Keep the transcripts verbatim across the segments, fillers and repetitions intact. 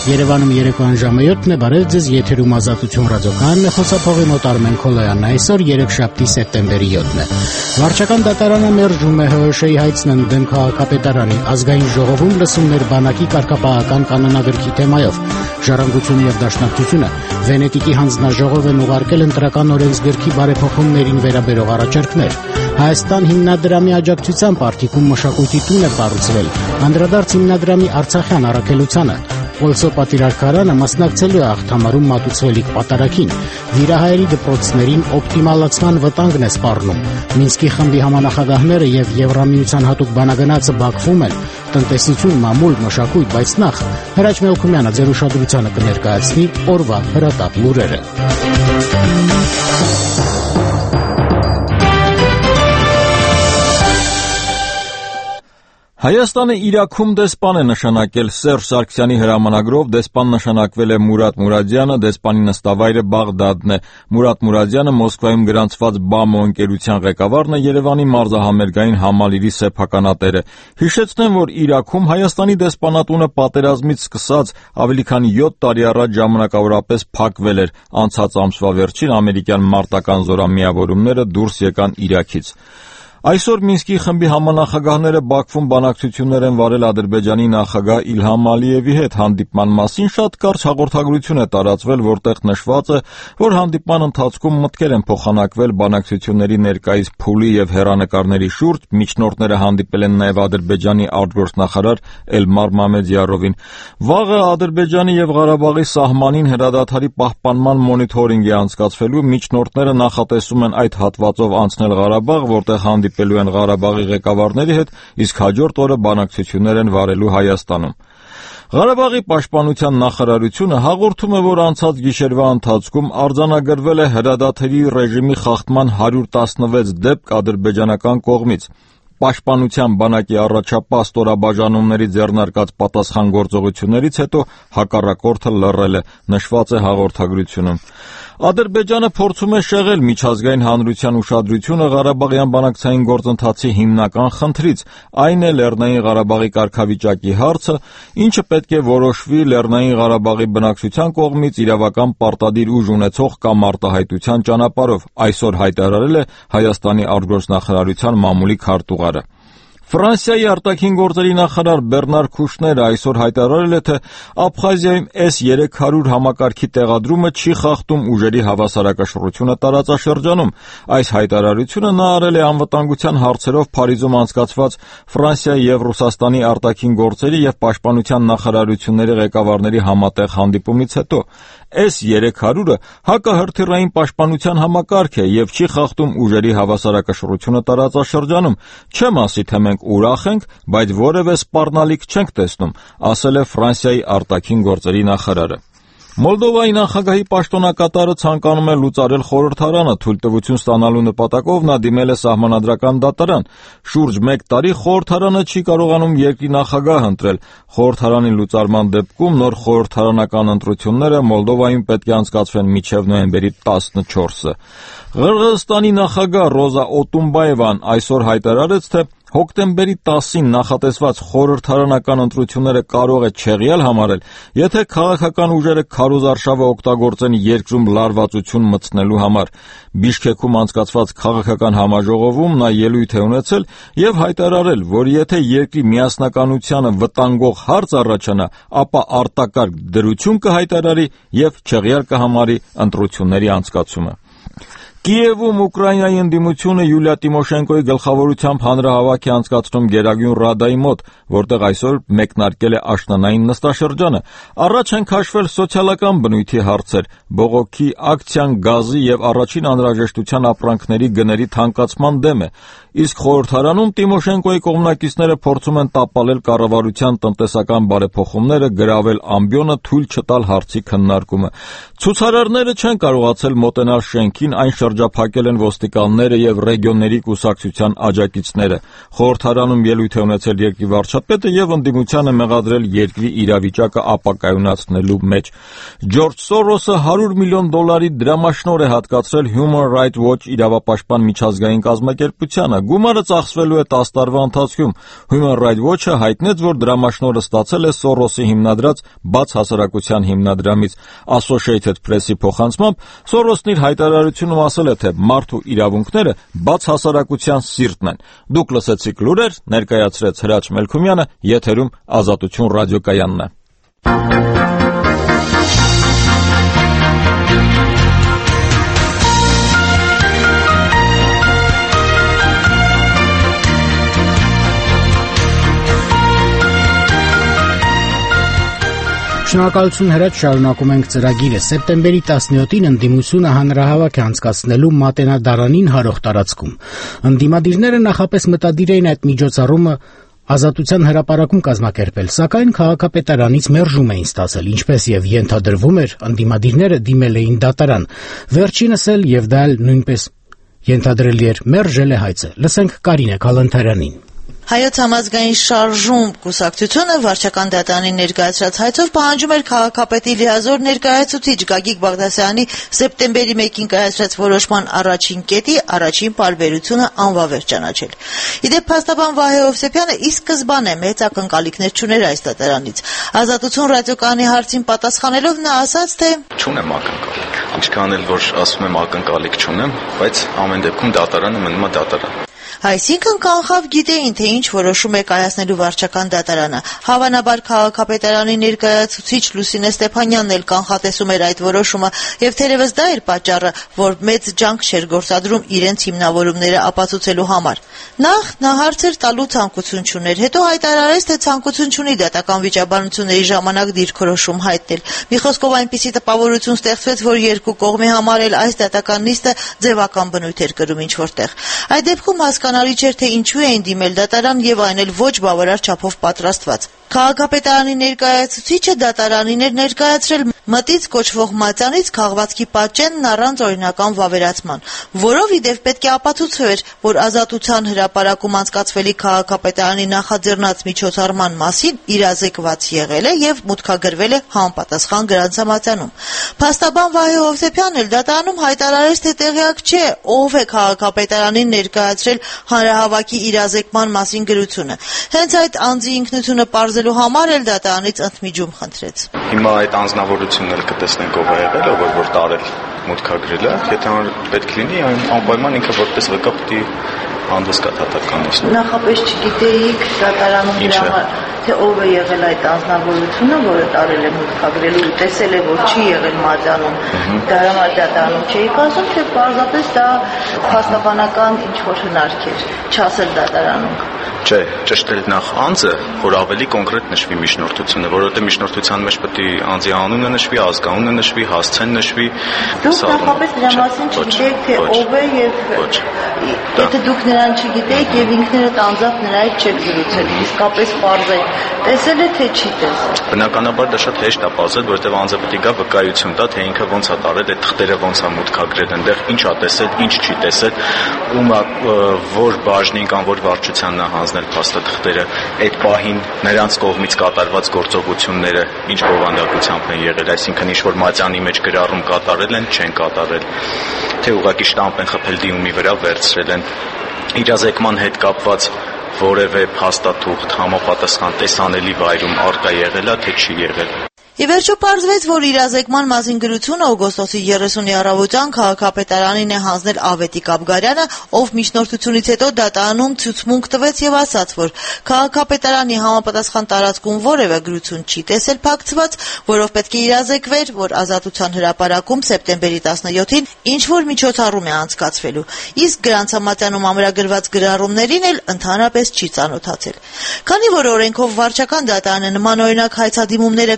Երևանում երեկոյան ժամը յոթն է, բարև ձեզ, եթերում Ազատություն ռադիոկայանն է, խոսափողի մոտ Արմեն Քոլոյանն է, այսօր երեքշաբթի սեպտեմբերի յոթն է։ Վարչական դատարանը մերժում է Հ Չ Շ-ի հայցն ընդդեմ քաղաքապետարանի, ազգային ժողովում լսումներ բանակի կարգապահական կանոնագրքի թեմայով։ Ժառանգությունը եւ Դաշնակցությունը Վենետիկի հանձնաժողով են ուղարկել ընտրական օրենսգրքի բարեփոխումներին վերաբերող առաջարկներ։ Հայաստան հիմնադրամի աջակցությամբ Արտիկում մշակույթի տուն է կառուցվել, անդրադարձ հիմնադրամի արցախյան առաքելությանը։ Պոլսո պատիրարքարանը մասնակցելու է աղթամարում մատուցվելիք պատարագին, վիրահայերի դպրոցներին օպտիմալացման վտանգն է սպառնում։ Մինսկի խմբի համանախագահները եւ Եվրամիության հատուկ բանագնացը Բաքվում են, տնտեսություն, մամուլ, մշակույթ, բայց նախ Հրաչ Մելքումյանը ձեր ուշադրությանը կներկայացնի օրվա հրատապ լուրերը։ Հայաստանը Իրաքում դեսպան է նշանակել Սերժ Սարգսյանի հրամանագրով, դեսպան նշանակվել է Մուրադ Մուրադյանը, դեսպանի նստավայրը Բաղդադն է։ Մուրադ Մուրադյանը Մոսկվայում գրանցված Բամո ընկերության ղեկավարն է, Երևանի մարզահամերգային համալիրի սեփականատերը։ Հիշեցնեմ, որ Իրաքում Հայաստանի դեսպանատունը պատերազմից սկսած ավելի քան յոթ տարի առաջ ժամանակավորապես փակվել էր։ Անցած ամսվա վերջին ամերիկյան մարտական զորամիավորումները դուրս եկան Իրաքից։ Այսօր Մինսկի խմբի համանախագահները Բաքվում բանակցություններ են վարել Ադրբեջանի նախագահ Իլհամ Ալիևի հետ։ Հանդիպման մասին շատ կարճ հաղորդագրություն է տարածվել, որտեղ նշված է, որ հանդիպման ընթացքում մտքեր են փոխանակվել բանակցությունների ներկայիս փուլի եւ հեռանկարների շուրջ։ Միջնորդները հանդիպել են նաեւ Ադրբեջանի արտգործնախարար Էլմար Մամեդյարովին։ Վաղը Ադրբեջանի եւ Ղարաբաղի սահմանին հրադադարի պահպանման մոնիթորինգ է անցկացվելու։ Միջնորդները նախատեսում են այդ հատվածով անցնել Ղարաբաղ, որտեղ հանդիպելու են Ղարաբաղի ղեկավարների հետ, իսկ հաջորդ օրը բանակցություններ են վարելու Հայաստանում։ Ղարաբաղի պաշտպանության նախարարությունը հաղորդում է, որ անցած գիշերվա ընթացքում արձանագրվել է հրադադարի ռեժիմի խախտման հարյուր տասնվեց դեպք ադրբեջանական կողմից։ Պաշտպանության բանակի առաջապահ ստորաբաժանումների ձեռնարկած պատասխանատվություններից հետո հակառակորդը լռել է, նշված է հաղորդագրությունում։ Ադրբեջանը փորձում է շեղել միջազգային հանրության ուշադրությունը Ղարաբաղյան բանակցային գործընթացի հիմնական խնդրից, այն է Լեռնային Ղարաբաղի կարգավիճակի հարցը, ինչը պետք է որոշվի Լեռնային Ղարաբաղի բնակչության կողմից իրավական պարտադիր ուժ ունեցող կամ արտահայտության ճանապարհով, այսօր հայտարարել է Հայաստանի արտգործնախարարության մամուլի քարտուղարը։ Ֆրանսիայի արտաքին գործերի նախարար Բեռնար Քուշները այսօր հայտարարել է, թե Աբխազիայում S երեք հարյուր համակարգի տեղադրումը չի խախտում ուժերի հավասարակշռությունը տարածաշրջանում։ Այս հայտարարությունը նա արել է անվտանգության հարցերով Փարիզում անցկացված Ֆրանսիայի եւ Ռուսաստանի արտաքին գործերի եւ պաշտպանության նախարարությունների ղեկավարների համատեղ հանդիպումից հետո։ S երեք հարյուրը հակահրթիռային պաշտպանության համակարգ է եւ չի խախտում ուժերի հավասարակշռությունը տարածաշրջանում։ Չեմ ասի, թե մենք ուրախ ենք, բայց որևէ սպառնալիք չենք տեսնում, ասել է Ֆրանսիայի արտաքին գործերի նախարարը։ Մոլդովայի նախագահի պաշտոնակատարը ցանկանում է լուծարել խորհրդարանը, թույլտվություն ստանալու նպատակով նա դիմել է սահմանադրական դատարան։ Շուրջ մեկ տարի խորհրդարանը չի կարողանում երկրի նախագահ ընտրել։ Խորհրդարանի լուծարման դեպքում նոր խորհրդարանական ընտրությունները Մոլդովայում պետք է անցկացվեն մինչև նոյեմբերի տասնչորսը։ Ղրղըզստանի նախագահ Ռոզա Օտումբաևան այսօր հայտարարեց, թե հոկտեմբերի տասին նախատեսված խորհրդարանական ընտրությունները կարող է չեղյալ համարել, եթե քաղաքական ուժերը քարոզարշավը օգտագործեն երկրում լարվածություն մտցնելու համար։ Բիշքեքում անցկացված քաղաքական համաժողովում նա ելույթ է ունեցել եւ հայտարարել, որ եթե երկրի միասնականությանը վտանգող հարց առաջանա, ապա արտակարգ դրություն կհայտարարի եւ չեղյալ կհամարի ընտրությունների անցկացումը։ Կիևում Ուկրաինայի ընդդիմությունը Յուլիա Տիմոշենկոյի գլխավորությամբ հանրահավաք է անցկացնում Գերագույն Ռադայի մոտ, որտեղ այսօր մեկնարկել է աշնանային նստաշրջանը։ Առաջ են քաշվել սոցիալական բնույթի հարցեր, բողոքի ակցիան գազի եւ առաջին անհրաժեշտության ապրանքների գների թանկացման դեմ է, իսկ խորհրդարանում Տիմոշենկոյի կողմնակիցները փորձում են տապալել կառավարության տնտեսական բարեփոխումները, գրավել ամբիոնը, թույլ չտալ հարցի քննարկումը։ Ցուցարարները չեն կարողացել մոտենալ շենքին, այն շրջափակել են ոստիկանները եւ ռեգիոնների կուսակցության աջակիցները։ Խորհրդարանում ելույթ է ունեցել երկրի վարչապետը եւ ընդդիմությանը մեղադրել երկրի իրավիճակը ապակայունացնելու մեջ։ Ջորջ Սորոսը հարյուր միլիոն դոլարի դրամաշնոր է հատկացրել Human Rights Watch իրավապաշտպան միջազգային կազմակերպությանը։ Գումարը ծախսվելու է տասը տարվա ընթացքում։ Human Rights Watch-ը հայտնեց, որ դրամաշնորհը ստացել է Սորոսի հիմնադրած Բաց հասարակության հիմնադրամից։ Associated Press-ի փոխանցմամբ Սորոսն իր հայտարարությունում ասել է, թե մարդու իրավունքները բաց հասարակության սիրտն են։ Դուք լսեցիք լուրեր, ներկայացրեց Հրաչ Մելքումյանը, եթերում Ազատություն ռադիոկայանն է։ Շնորհակալություն Հրաչ, շարունակում ենք ծրագիրը։ Սեպտեմբերի տասնյոթին ընդդիմությունը հանրահավաք է անցկացնելու Մատենադարանին հարող տարածքում։ Ընդդիմադիրները նախապես մտադիր էին այդ միջոցառումը Ազատության հրապարակում կազմակերպել, սակայն քաղաքապետարանից մերժում էին ստացել, ինչպես եւ ենթադրվում էր, ընդդիմադիրները դիմել էին դատարան։ Վերջինս էլ եւ դա էլ նույնպես ենթադրելի էր, մերժել է հայցը։ Լսենք Կարինե Քալանթարյանին։ Հայոց համազգային շարժում կուսակցությունը վարչական դատարանին ներկայացրած հայցով պահանջում էր քաղաքապետի լիազոր ներկայացուցիչ Գագիկ Բաղդասարյանի սեպտեմբերի մեկին կայացրած որոշման առաջին կետի առաջին պարբերությունը անվավեր ճանաչել։ Իդեպ փաստաբան Վահե Հովսեփյանը ի սկզբանե մեծ ակնկալիքներ չուներ այս դատարանից։ Ազատություն ռադիոկայանի հարցին պատասխանելով նա ասաց, թե չունեմ ակնկալիք։ Ինչքան էլ որ ասում եմ ակնկալիք չունեմ, բայց ամեն դեպքում դատարանը մնում է դատարան։ Այսինքն կանխավ գիտեին, թե ինչ որոշում է կայացնելու վարչական դատարանը։ Հավանաբար քաղաքապետարանի ներկայացուցիչ Լուսինե Ստեփանյանն էլ կանխատեսում էր այդ որոշումը, եւ թերևս դա էր պատճառը, որ մեծ ջանք չէր գործադրում իրենց հիմնավորումները ապացուցելու համար։ Նախ նա հարցեր տալու ցանկություն չուներ, հետո հայտարարեց, թե ցանկություն չունի դատական վիճաբանությունների ժամանակ դիրքորոշում հայտնել։ Մի խոսքով այնպիսի տպավորություն ստեղծվեց, որ երկու կողմի համար էլ այս դատական նիստը ձևական բնույթ էր կրում ինչ-որտեղ։ Այդ դեպքում հասկանալի չէր, թե ինչու էին դիմել դատարան եւ այն էլ ոչ բավարար չափով պատրաստված։ Քաղաքապետարանի ներկայացուցիչը դատարանին էր ներկայացրել մտից կոչվող մատյանից քաղվածքի պատճենն առանց օրինական վավերացման, որով իդեպ պետք է ապացուցվեր, որ Ազատության հրապարակում անցկացվելի քաղաքապետարանի նախաձեռնած միջոցառման մասին իրազեկված եղել է եւ մուտքագրվել է համապատասխան գրանցամատյանում։ Փաստաբան Վահե Հովսեփյանն էլ դատարանում հայտարարեց, թե տեղյակ չէ, ով է քաղաքապետարանին ներկայացրել հանրահավաքի իրազեկման մասին գրությունը։ Հենց այդ անձի ինքնությունը պարզելու համար էլ դատարանից ընդմիջում խնդրեց։ Հիմա այդ անձնավորությունն էլ կտեսնենք ով է եղել, ով որ տարել մուտքագրել է, եթե պետք լինի, անպայման ինքը որպես վկա պետք է հանդես գա դատականից։ Նախապես չգիտեիք դատարանում դրա թե ով է եղել այդ անձնավորությունը, որը տարել է մուտքագրելու ու տեսել է, որ չի եղել մատյանում, դրա դատարանում չէի ասում, թե պարզապես դա փաստաբանական ինչ-որ հնարք էր, չասել դատարանում։ Չէ, ճշտ է նախ անձը, որ ավելի կոնկրետ նշվի միջնորդությունը, որովհետև միջնորդության մեջ պետք է անձի անունը նշվի, ազգանունը նշվի, հասցեն նշվի։ Դուք նախապես դրա մասին չգիտեք, թե ով է եւ եթե դուք նրան չգիտեք եւ ինքներդ անձամբ նրա հետ չեք զրուցել, իսկապես պարզ է տեսել է թե չի տեսել։ Բնականաբար դա շատ հեշտ է պարզել, որովհետև անձը պետք է գա վկայություն տա, թե ինքը ոնց է տարել, այդ թղթերը ոնց է մուտքագրել, այնտեղ ինչ է տեսել, ինչ չի տեսել, ում որ բաժնին կամ որ վարչությանն է հանձնել փաստաթղթերը, այդ պահին նրանց կողմից կատարված գործողությունները ինչ բովանդակությամբ են եղել, այսինքն ինչ որ մատյանի մեջ գրառում կատարել են, չեն կատարել, թե ուղղակի շտամպ են խփել դիմումի վրա, վերցրել են իրազեկման հետ կապված որևէ փաստաթուղթ համապատասխան տեսանելի վայրում առկա եղել է, թե չի եղել։ Ի վերջո պարզվեց, որ իրազեկման մասին գրությունը օգոստոսի երեսունի առավոտյան քաղաքապետարանին է հանձնել Ավետիք Աբգարյանը, ով միջնորդությունից հետո դատարանում ցուցմունք տվեց եւ ասաց, որ քաղաքապետարանի համապատասխան տարածքում որևէ գրություն չի տեսել փակցված, որով պետք է իրազեկվեր, որ Ազատության հրապարակում սեպտեմբերի տասնյոթին ինչ որ միջոցառում է անցկացվելու, իսկ գրանցամատյանում ամրագրված գրառումներին էլ ընդհանրապես չի ծանոթացել։ Քանի որ օրենքով վարչական դատարանը նմանօրինակ հայցադիմումները քսանչորս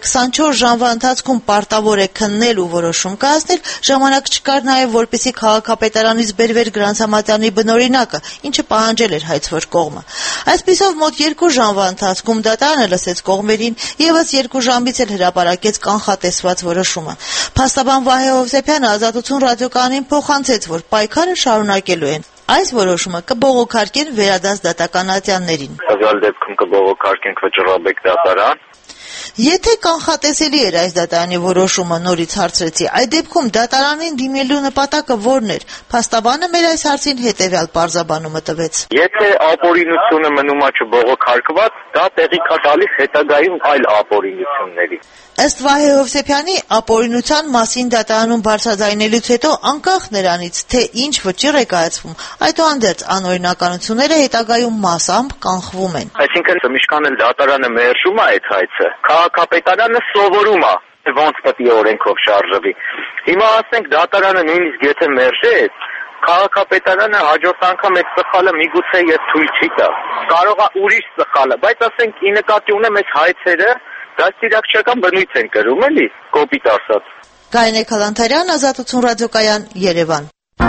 որ ժամվա ընթացքում պարտավոր է քննել ու որոշում կայացնել, ժամանակ չկար նաև որպեսզի քաղաքապետարանից բերվեր Գրանցամատյանի բնօրինակը, ինչը պահանջել էր հայցվոր կողմը։ Այսպիսով մոտ երկու ժամվա ընթացքում դատարանը լսեց կողմերին, ևս երկու ժամից էլ հրապարակեց կանխատեսված որոշումը։ Փաստաբան Վահե Հովսեփյանը Ազատություն ռադիոկայանին փոխանցեց, որ պայքարը շարունակելու են։ Այս որոշումը կբողոքարկեն վերադաս դատականատյաններին։ Տվյալ դեպքում կբողոքարկենք վճռաբեկ դատարան։ Եթե կանխատեսելի էր այս դատարանի որոշումը, նորից հարցրեցի, այդ դեպքում դատարանին դիմելու նպատակը ո՞րն էր։ Փաստաբանը մեր այս հարցին հետևյալ պարզաբանումը տվեց։ Եթե ապօրինությունը մնում է չբողոքարկված, դա տեղի կա տալիս հետագայում այլ ապօրինությունների։ Ըստ Վահե Հովսեփյանի, ապօրինության մասին դատարանում բարձրաձայնելուց հետո, անկախ նրանից, թե ինչ վճիռ է կայացվում, այդուհանդերձ անօրինականությունները հետագայում մասամբ կանխվում են։ Այսինքն միշքան էլ դատարանը մերժում է այդ հայցը, քաղաքապետարանը սովորում է, ոնց պետք է օրենքով շարժվի։ Հիմա ասենք դատարանը նույնիսկ եթե մերժեց, քաղաքապետարանը հաջորդ անգամ այդ սխալը միգուցե եւ թույլ չի տա։ Կարող է ուրիշ սխալը, բայց ասենք ի նկատի ունեմ այս հայցերը դաստիարակչական բնույթ են կրում, էլի, կոպիտ ասած։ Գայնե Քալանթարյան, Ազատություն ռադիոկայան, Երևան։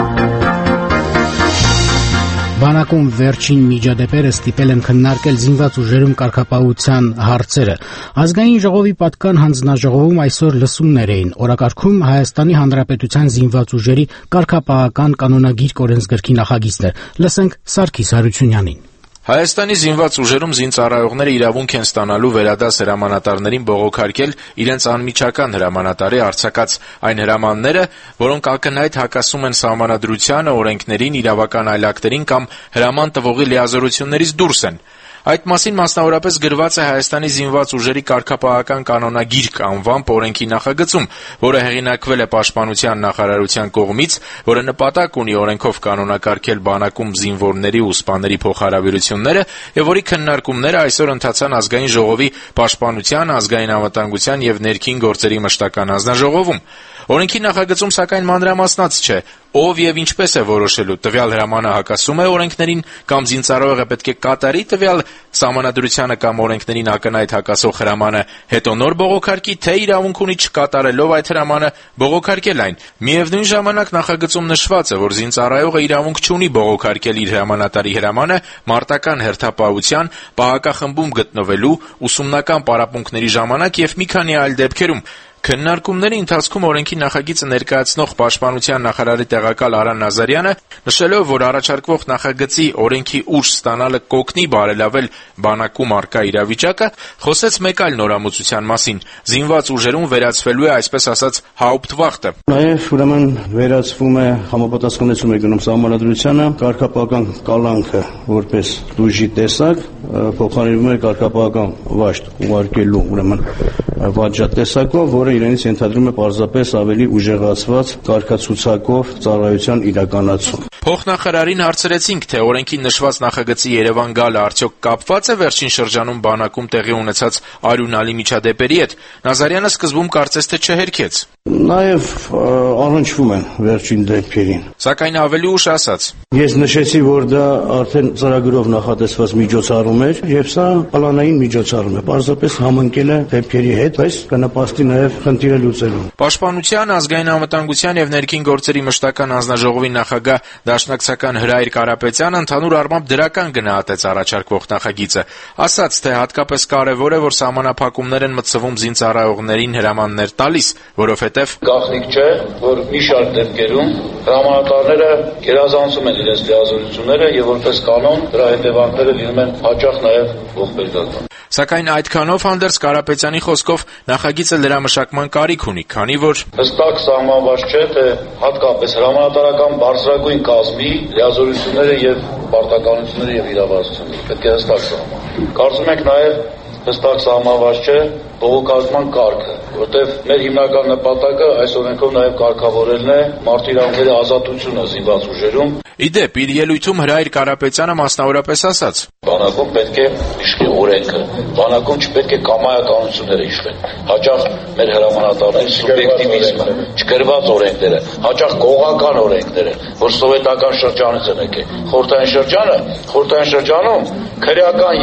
Բանակում վերջին միջադեպերը ստիպել են քննարկել զինված ուժերում կարգապահության հարցերը։ Ազգային ժողովի պատկան հանձնաժողովում այսօր լսումներ էին։ Օրակարգում Հայաստանի Հանրապետության զինված ուժերի կարգապահական կանոնագիր օրենսգրքի նախագիծներ։ Լսենք Սարգիս Հարությունյանին։ Հայաստանի զինված ուժերում զինծառայողները իրավունք են ստանալու վերադաս հրամանատարներին բողոքարկել իրենց անմիջական հրամանատարի արձակած այն հրամանները, որոնք ակնհայտ հակասում են սահմանադրությանը, օրենքներին, իրավական այլ ակտերին կամ հրաման տվողի լիազորություններից դուրս են։ Այդ մասին մասնավորապես գրված է Հայաստանի զինված ուժերի կարգապահական կանոնագիրք անվամբ օրենքի նախագծում, որը հեղինակվել է Պաշտպանության նախարարության կողմից, որը նպատակ ունի օրենքով կանոնակարգել բանակում զինվորների ու սպաների փոխհարաբերությունները եւ որի քննարկումները այսօր ընթացան Ազգային ժողովի Պաշտպանության, ազգային անվտանգության եւ ներքին գործերի մշտական հանձնաժողովում։ Օրենքի նախագծում սակայն մանրամասնած չէ, ով եւ ինչպես է որոշելու տվյալ հրամանը հակասում է օրենքներին կամ զինծառայողը պետք է կատարի տվյալ սահմանադրությանը կամ օրենքներին ակնհայտ հակասող հրամանը, հետո նոր բողոքարկի, թե իրավունք ունի չկատարելով այդ հրամանը բողոքարկել այն։ Միևնույն ժամանակ նախագծում նշված է, որ զինծառայողը իրավունք չունի բողոքարկել իր հրամանատարի հրամանը մարտական հերթապահության, պահակախմբում գտնվելու, ուսումնական պարապմունքների ժամանակ եւ մի քանի այլ դեպքերում։ Քննարկումների ընթացքում օրենքի նախագիծը ներկայացնող Պաշտպանության նախարարի տեղակալ Արա Նազարյանը, նշելով, որ առաջարկվող նախագծի օրենքի ուժ ստանալը կօգնի բարելավել բանակում առկա իրավիճակը, խոսեց մեկ այլ նորամուծության մասին՝ զինված ուժերում վերացվելու է այսպես ասած Hauptwacht-ը։ Նաև ուրեմն վերացվում է համապատասխանեցում է գնում սահմանադրությանը, կարգապահական կալանքը որպես ուժի տեսակ փոխարինվում է կարգապահական վաշտ ուղարկելու ուրեմն վաճառատեսակով, որը իրենից ենթադրում է պարզապես ավելի ուժեղացված կարգացուցակով ծառայության իրականացում։ Փոխնախարարին հարցրեցինք, թե օրենքի նշված նախագծի Երևան գալը արդյոք կապված է վերջին շրջանում բանակում տեղի ունեցած արյունալի միջադեպերի հետ։ Նազարյանը սկզբում կարծես թե չհերքեց։ Նաև առնչվում են վերջին դեպքերին։ Սակայն ավելի ուշ ասաց. Ես նշեցի, որ դա արդեն ծրագրով նախատեսված միջոցառում էր, եւ սա պլանային միջոցառում է։ Պարզապես համընկել է դեպքերի հետ, բայց կնպաստի նաև խնդիրը լուծելու։ Պաշտպանության, ազգային անվտանգության եւ ներքին գործերի մշտական հանձնաժողովի նախագահ Դաշնակցական Հրայր Կարապետյանը ընդհանուր առմամբ դրական գնահատեց առաջարկվող նախագիծը, ասաց, թե հատկապես կարևոր է, որ սահմանափակումներ են մտցվում զինծառայողներին հրամաններ տալիս, որովհետեւ գաղտնիք չէ, որ մի շարք դեպքերում հրամանատարները գերազանցում են իրենց լիազորությունները եւ որպես կանոն դրա հետևանքները լինում են հաճախ նաեւ ողբերգական։ Սակայն այդքանով հանդերձ Կարապետյանի խոսքով նախագիծը լրամշակման կարիք ունի, քանի որ հստակ սահմանված չէ, թե հատկապես հրամանատարական բարձրագույն կազմի լիազորությունները եւ պարտականությունները եւ իրավասությունները պետք է հստակ սահմանվեն։ Կարծում ենք նաեւ հստակ սահմանված չէ բողոքարկման կարգը, որտեղ մեր հիմնական նպատակը այս օրենքով նաև կարգավորելն է մարտիրավների ազատությունը զինված ուժերում։ Իդեպ, իր ելույթում Հրայր Կարապետյանը մասնավորապես ասաց. Բանակում պետք է իշխի օրենքը, բանակում չպետք է կամայականությունները իշխեն։ Հաճախ մեր հրամանատարների սուբյեկտիվիզմը, չգրված օրենքները, հաճախ կողական օրենքները, որ սովետական շրջանից են եկել։ Խորհրդային շրջանը, խորհրդային շրջանում քրեական եւ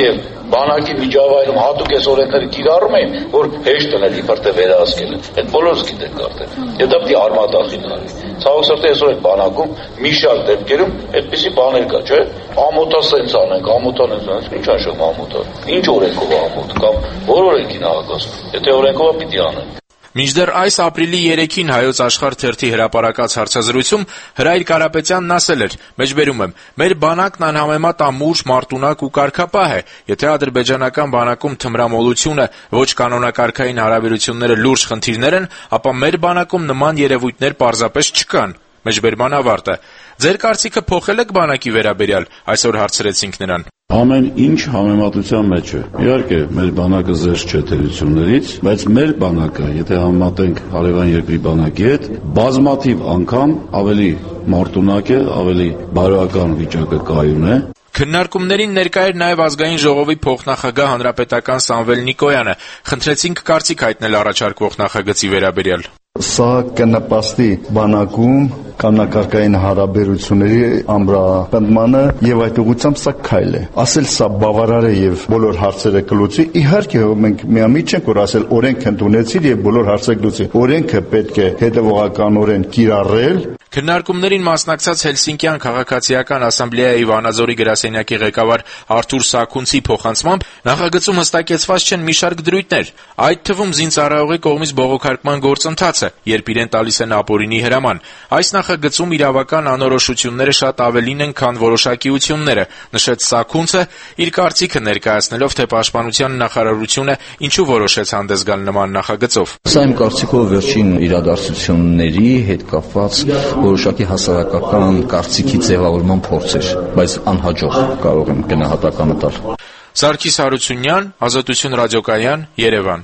բանակի միջավայրում հատուկ այս օրենքները կիրառում էին, որ հեշտ են իբր թե վերահսկել են։ Այդ բոլորս գիտենք արդեն։ Եվ դա պետք է արմատախիլ լինի։ Ցավոք սրտի այսօր այդ բանակում մի շարք դեպքերում այդպիսի բաներ կա, չէ՞։ Ամոթա սենց անենք, ամոթան ենք անենք, ինչ աշխում ամոթա։ Ինչ օրենքով ամոթ կամ որ օրենքի նախագծում։ Եթե օրենքով պիտի անենք։ Մինչդեռ այս ապրիլի երեքին Հայոց Աշխարհ թերթի հրապարակած հարցազրույցում Հրայր Կարապետյանն ասել էր. «Մեջբերում եմ, մեր բանակն անհամեմատ ամուր, մարտունակ ու կարգապահ է։ Եթե ադրբեջանական բանակում թմրամոլությունը, ոչ կանոնակարգային հարաբերությունները լուրջ խնդիրներ են, ապա մեր բանակում նման երևույթներ պարզապես չկան»։ Մեջբերման ավարտը. «Ձեր կարծիքը փոխել եք բանակի վերաբերյալ»։ Այսօր հարցրեցինք նրան։ Ամեն ինչ համեմատության մեջ է։ Իհարկե, մեր բանակը զերծ չէ թերություններից, բայց մեր բանակը, եթե համեմատենք հարևան երկրի բանակի հետ, բազմաթիվ անգամ ավելի մարտունակ է, ավելի բարոյական վիճակը կայուն է։ Քննարկումներին ներկա էր նաև ազգային ժողովի փոխնախագահ հանրապետական Սամվել Նիկոյանը։ Խնդրեցինք կարծիք հայտնել առաջարկվող նախագծի վերաբերյալ։ Սա կնպաստի բանակում կանոնակարգային հարաբերությունների ամրապնդմանը եւ այդ ուղղությամբ սա քայլ է։ Ասել սա բավարար է եւ բոլոր հարցերը կլուծի, իհարկե մենք միամիտ չենք որ ասել օրենք ընդունեցի եւ բոլոր հարցերը կլուծի։ Օրենքը պետք է հետեւողականորեն կիրառել։ Քննարկումներին մասնակցած Հելսինկյան քաղաքացիական ասամբլեայի Վանաձորի գրասենյակի ղեկավար Արթուր Սաքունցի փոխանցմամբ նախագծում հստակեցված չեն մի շարք դրույթներ, այդ թվում զինծառայողի կողմից բողոքարկման գործընթացը, երբ իրեն տալիս են ապօրինի հրաման։ Այս նախագծում իրավական անորոշությունները շատ ավելին են, քան որոշակիությունները, նշեց Սաքունցը, իր կարծիքը ներկայացնելով, թե Պաշտպանության նախարարությունը ինչու որոշեց հանդես գալ նման նախագծով։ Սա իմ կարծիքով վերջին իրադարձությունների հետ կապված որոշակի հասարակական կարծիքի ձևավորման փորձ էր, բայց անհաջող կարող եմ գնահատականը տալ։ Սարգիս Հարությունյան, Ազատություն ռադիոկայան, Երևան։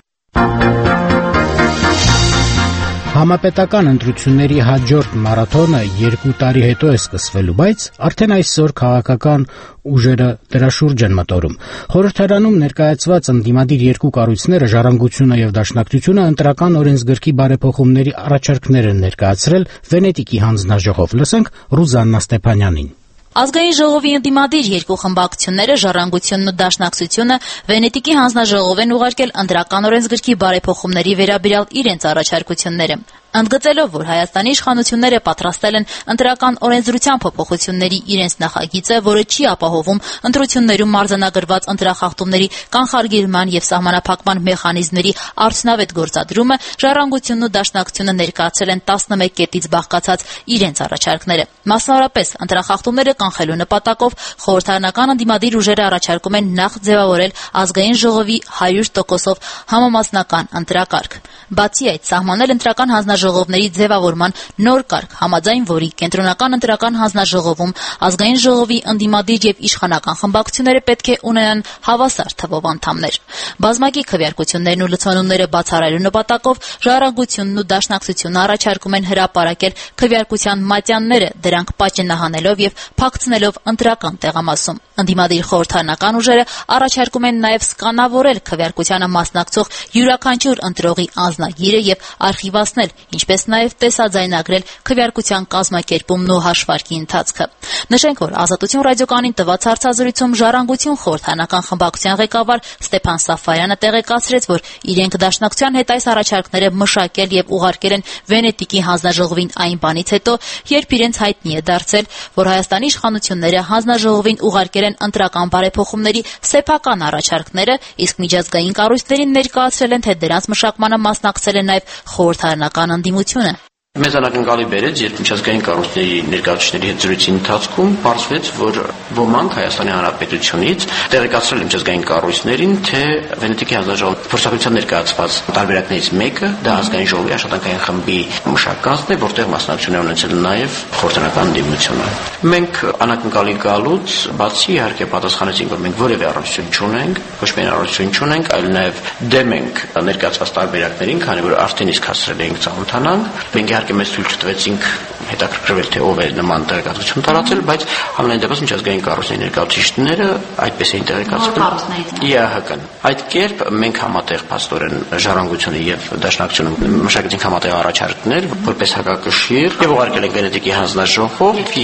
Համապետական ընտրությունների հաջորդ մարաթոնը երկու տարի հետո է սկսվելու, բայց արդեն այսօր քաղաքական ուժերը դրա շուրջ են մտորում։ Խորհրդարանում ներկայացված ընդդիմադիր երկու կառույցները Ժառանգությունը եւ Դաշնակցությունը ընտրական օրենսգրքի բարեփոխումների առաջարկներ են ներկայացրել Վենետիկի հանձնաժողով։ Լսենք Ռուզաննա Ստեփանյանին։ Ազգային ժողովի ընդդիմադիր երկու խմբակցությունները Ժառանգությունն ու Դաշնակցությունը Վենետիկի հանձնաժողով են ուղարկել ընտրական օրենսգրքի բարեփոխումների վերաբերյալ իրենց առաջարկությունները։ Ընդգծելով, որ Հայաստանի իշխանությունները պատրաստել են ընտրական օրենսդրության փոփոխությունների իրենց նախագիծը, որը չի ապահովում ընտրություններում արձանագրված ընտրախախտումների կանխարգելման եւ սահմանափակման մեխանիզմների արդյունավետ գործադրումը, Ժառանգությունն ու Դաշնակցությունը ներկայացրել են տասնմեկ կետից բաղկացած իրենց առաջարկները։ Մասնավորապես, ընտրախախտումները կանխելու նպատակով խորհրդարանական ընդդիմադիր ուժերը առաջարկում են նախ ձևավորել ազգային ժողովի հարյուր տոկոսով համամասնական ընտրակարգ։ Բացի այդ, սահմանել ընտրական հանձնաժողովների ձևավորման նոր կարգ, համաձայն որի կենտրոնական ընտրական հանձնաժողովում ազգային ժողովի ընդդիմադիր եւ իշխանական խմբակցությունները պետք է ունենան հավասար թվով անդամներ։ Բազմակի քվեարկություններն ու լցոնումները բացառելու նպատակով Ժառանգությունն ու Դաշնակցությունը առաջարկում են հրապարակել քվեարկության մատյանները, դրանք պաճենահանելով եւ փակցնելով ընտրական տեղամասում։ Ընդդիմադիր խորհրդարանական ուժերը առաջարկում են նաև սկանավորել քվեարկությանը մասնակցող յուրաքանչյուր ընտրողի անձնագիրը եւ արխիվացնել, ինչպես նաև տեսաձայնագրել քվեարկության կազմակերպումն ու հաշվարկի ընթացքը։ Նշենք, որ Ազատություն ռադիոկայանին տված հարցազրույցում Ժառանգություն խորհրդարանական խմբակցության ղեկավար Ստեփան Սաֆարյանը տեղեկացրեց, որ իրենք Դաշնակցության հետ այս առաջարկները մշակել եւ ուղարկել են Վենետիկի հանձնաժողովին այն բանից հետո, երբ իրենց հայտնի է դարձել, որ Հայաստանի իշխանությունները հանձնաժողովին ուղարկել են ընտրական բարեփոխումների սեփական առաջարկները, իսկ միջազգային կառույցներին ներկայացրել են, թե դրանց մշակմանը մասնակցել է նաև խորհրդարանական ընդդիմությունը։ Մեզ անակնկալի բերեց, երբ միջազգային կառույցների ներկայացուցիչների հետ զրույցի ընթացքում պարզվեց, որ ոմանք Հայաստանի Հանրապետությունից տեղեկացրել են միջազգային կառույցներին, թե Վենետիկի հանձնաժողովի փորձառության ներկայացված տարբերակներից մեկը դա ազգային ժողովի աշխատանքային խմբի մշակածն է, որտեղ մասնակցություն է ունեցել նաև խորհրդարանական ընդդիմությունը։ Մենք անակնկալի գալուց բացի իհարկե պատասխանեցինք, որ մենք որևէ առնչություն չունենք, ոչ միայն առնչություն չունենք, այլ նաև դեմ ենք ներկայացված տարբերակներին, քանի որ արդեն իսկ հասցրել էինք ծանոթանալ։ Մենք իհարկե մեզ ցույց տվեցինք հետաքրքրվել, թե ով է նման տեղեկատվություն տարածել, բայց համենայն դեպս միջազգային կառույցների ներկայացուցիչները այդպես էին տեղեկացրել։ ԵԱՀԿ-ն։ Այդ կերպ մենք համատեղ փաստորեն Ժառանգությունը եւ Դաշնակցությունը մշակեցինք համատեղ առաջարկներ, որպես հակակշիռ եւ ուղարկել ենք Վենետիկի հանձնաժողով եւ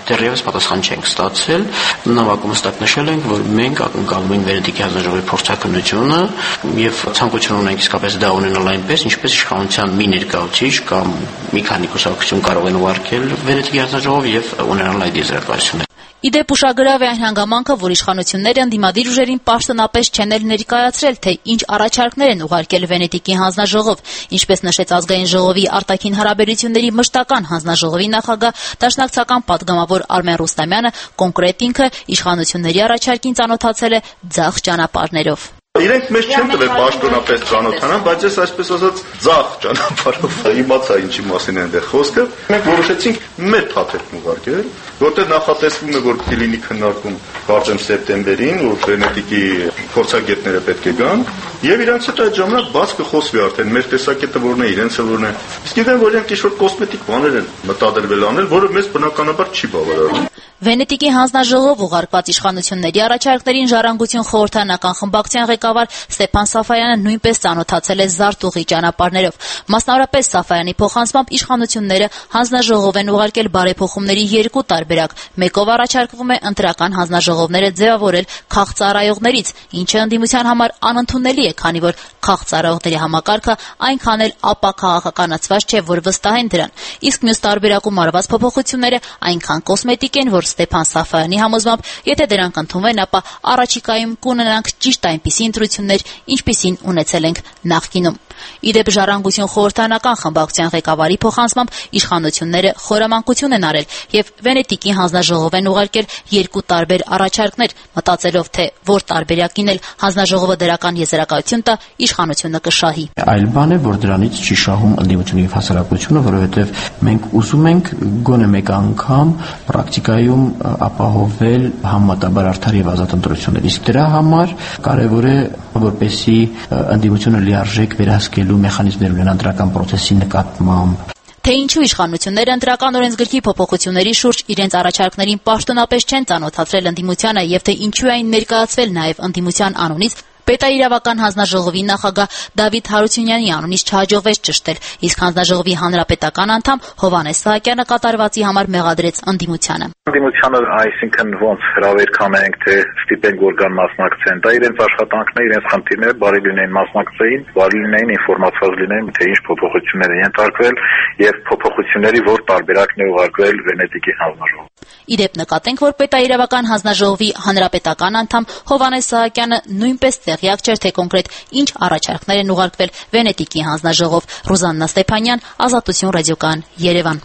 դեռևս պատասխան չենք ստացել։ Նամակում հստակ նշել ենք, որ մենք ակնկալում ենք Վենետիկի հանձնաժողովի փորձաքննությունը եւ ցանկություն ունենք իսկապես դա ունենալ այնպես, ինչպես իշխանության մի ներկայացուցիչ կամ մի քանի կուսակցություն կարող են ուղարկել Վենետիկի հանձնաժողով եւ ունենալ այդ եզրակացությունները։ Իդեպ ուշագրավ է այն հանգամանքը, որ իշխանությունները ընդդիմադիր ուժերին պաշտոնապես չեն էլ ներկայացրել, թե ինչ առաջարկներ են ուղարկել Վենետիկի հանձնաժողով, ինչպես նշեց Ազգային ժողովի արտաքին հարաբերությունների մշտական հանձնաժողովի նախագահ դաշնակցական պատգամավոր Արմեն Ռուստամյանը, կոնկրետ ինքը իշխանությունների առաջարկին ծանոթացել է ձախ ճանապարհներով։ Իրենք մեզ չեն տվել պաշտոնապես ծանոթանալ, բայց ես այսպես ասած ձախ ճանապարհով իմացա ինչի մասին է այնտեղ խոսքը։ Մենք որոշեցինք մեր թաթերն ուղարկել, որտեղ նախատեսվում է, որ կլինի քննարկում կարծեմ սեպտեմբերին, որ Վենետիկի փորձագետները պետք է գան, եւ իրանց հետ այդ ժամանակ բաց կխոսվի արդեն մեր տեսակետը որն է, իրենցը որն է։ Իսկ գիտեմ, որ իրենք ինչ-որ կոսմետիկ բաներ են մտադրվել անել, որը մեզ բնականաբար չի բավարարում։ Վենետիկի հանձնաժողով ուղարկված իշխանությունների առաջարկներին ժառանգություն խորհրդարանական խմբակցության ղեկավար Ստեփան Սաֆայանը նույնպես ծանոթացել է զարտուղի ճանապարհներով։ Մասնավորապես Սաֆայանի փոխանցմամբ իշխանությունները հանձնաժողով են ուղարկել բարեփոխումների երկու տարբերակ։ Մեկով առաջարկվում է ընտրական հանձնաժողովները ձևավորել քաղծառայողներից, ինչը ընդդիմության համար անընդունելի է, քանի որ քաղծառայողների համակարգը այնքան էլ ապաքաղաքականացված չէ, որ վստահեն դրան։ Իսկ մյուս տարբերակում արված փոփոխությունները այնքան կոսմետիկ են, որ Ստեփան Սաֆայանի համոզմամբ, եթե դրանք ընդունվեն, ապա առաջիկայում կունենանք ճիշտ այնպիսի ընտրություններ, ինչպիսին ունեցել ենք նախկինում։ Իդեպ ժառանգություն խորհրդարանական խմբակցության ղեկավարի փոխանցմամբ իշխանությունները խորամանկություն են արել եւ Վենետիկի հանձնաժողով են ուղարկել երկու տարբեր առաջարկներ, մտածելով, թե որ տարբերակին էլ հանձնաժողովը դրական եզրակացություն տա, իշխանությունը կշահի։ Այլ բան է, որ դրանից չի շահում ընդդիմությունը եւ հասարակությունը, որովհետեւ մենք ուզում ենք գոնե մեկ անգամ պրակտիկայում ապահովել համատաբար արդար եւ ազատ ընտրություններ։ Իսկ դրա համար կարեւոր է, որպեսզի ընդդիմությունը լիարժեք վերահսկելու մեխանիզմներ ունենան ընտրական process-ի նկատմամբ։ Թե ինչու իշխանությունները ընտրական օրենսգրքի փոփոխությունների շուրջ իրենց առաջարկներին պաշտոնապես չեն ծանոթացրել ընդդիմությանը եւ թե ինչու այն ներկայացվել նաեւ ընդդիմության անունից, Պետաիրավական հանձնաժողովի նախագահ Դավիթ Հարությունյանի անունից չհաջողվեց ճշտել, իսկ հանձնաժողովի հանրապետական անդամ Հովհաննես Սահակյանը կատարվածի համար մեղադրեց ընդդիմությանը։ Ընդդիմությանը, այսինքն ոնց հրավեր կանենք, թե ստիպենք որ գան մասնակցեն, դա իրենց աշխատանքն է, իրենց խնդիրները, բարի լինեն մասնակցեին, բարի լինեն ինֆորմացված լինեն, թե ինչ փոփոխություններ են ենթարկվել եւ փոփոխությունների որ տարբերակն է ուղարկվել Վենետիկի հանձնաժողով։ Իդեպ նկատենք, որ Պետաիրավական հանձնաժողովի հանրապետական անդամ Հովհաննես Սահակյանը նույնպես տեղյակ չէր, թե կոնկրետ ինչ առաջարկներ են ուղարկվել Վենետիկի հանձնաժողով։ Ռուզաննա Ստեփանյան, Ազատություն ռադիոկայան, Երևան։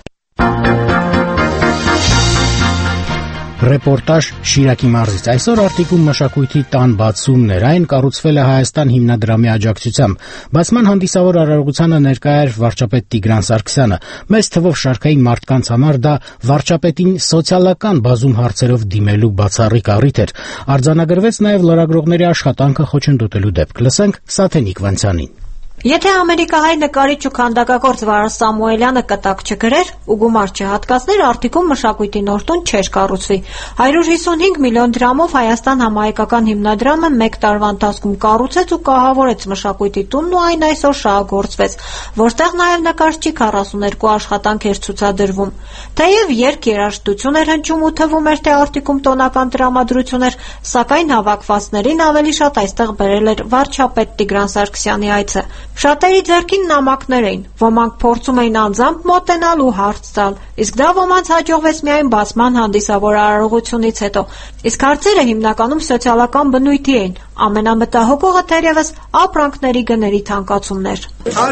Ռեպորտաժ Շիրակի մարզից։ Այսօր Արտիկում մշակույթի տան բացումն էր, այն կառուցվել է Հայաստան հիմնադրամի աջակցությամբ։ Բացման հանդիսավոր արարողությանը ներկա էր վարչապետ Տիգրան Սարգսյանը։ Մեծ թվով շարքային մարդկանց համար դա վարչապետին սոցիալական բազում հարցերով դիմելու բացառիկ առիթ էր։ Արձանագրվեց նաև լրագրողների աշխատանքը խոչընդոտելու դեպք։ Լսենք Սաթենիկ Վանցյանին։ Եթե ամերիկահայ նկարիչ ու քանդակագործ Վարոս Սամուելյանը կտակ չգրեր ու գումար չհատկացներ, Արտիկում մշակույթի նոր տուն չէր կառուցվի։ հարյուր հիսունհինգ միլիոն դրամով Հայաստան համահայկական հիմնադրամը մեկ տարվա ընթացքում կառուցեց ու կահավորեց մշակույթի տունն ու այն այսօր շահագործվեց, որտեղ նաև նկարչի քառասուներկու աշխատանք էր ցուցադրվում։ Թեև երկ երաժշտություն էր հնչում ու թվում էր, թե Արտիկում տոնական տրամադրություն էր, սակայն հավաքվածներին ավելի շատ այստեղ բերել էր վարչապետ Տիգրան Սարգսյանի այցը։ Շատերի ձեռքին նամակներ էին, ոմանք փորձում էին անձամբ մոտենալ ու հարց տալ, իսկ դա ոմանց հաջողվեց միայն բացման հանդիսավոր արարողությունից հետո, իսկ հարցերը հիմնականում սոցիալական բնույթի էին, ամենամտահոգողը թերևս ապրանքների գների թանկացումն էր։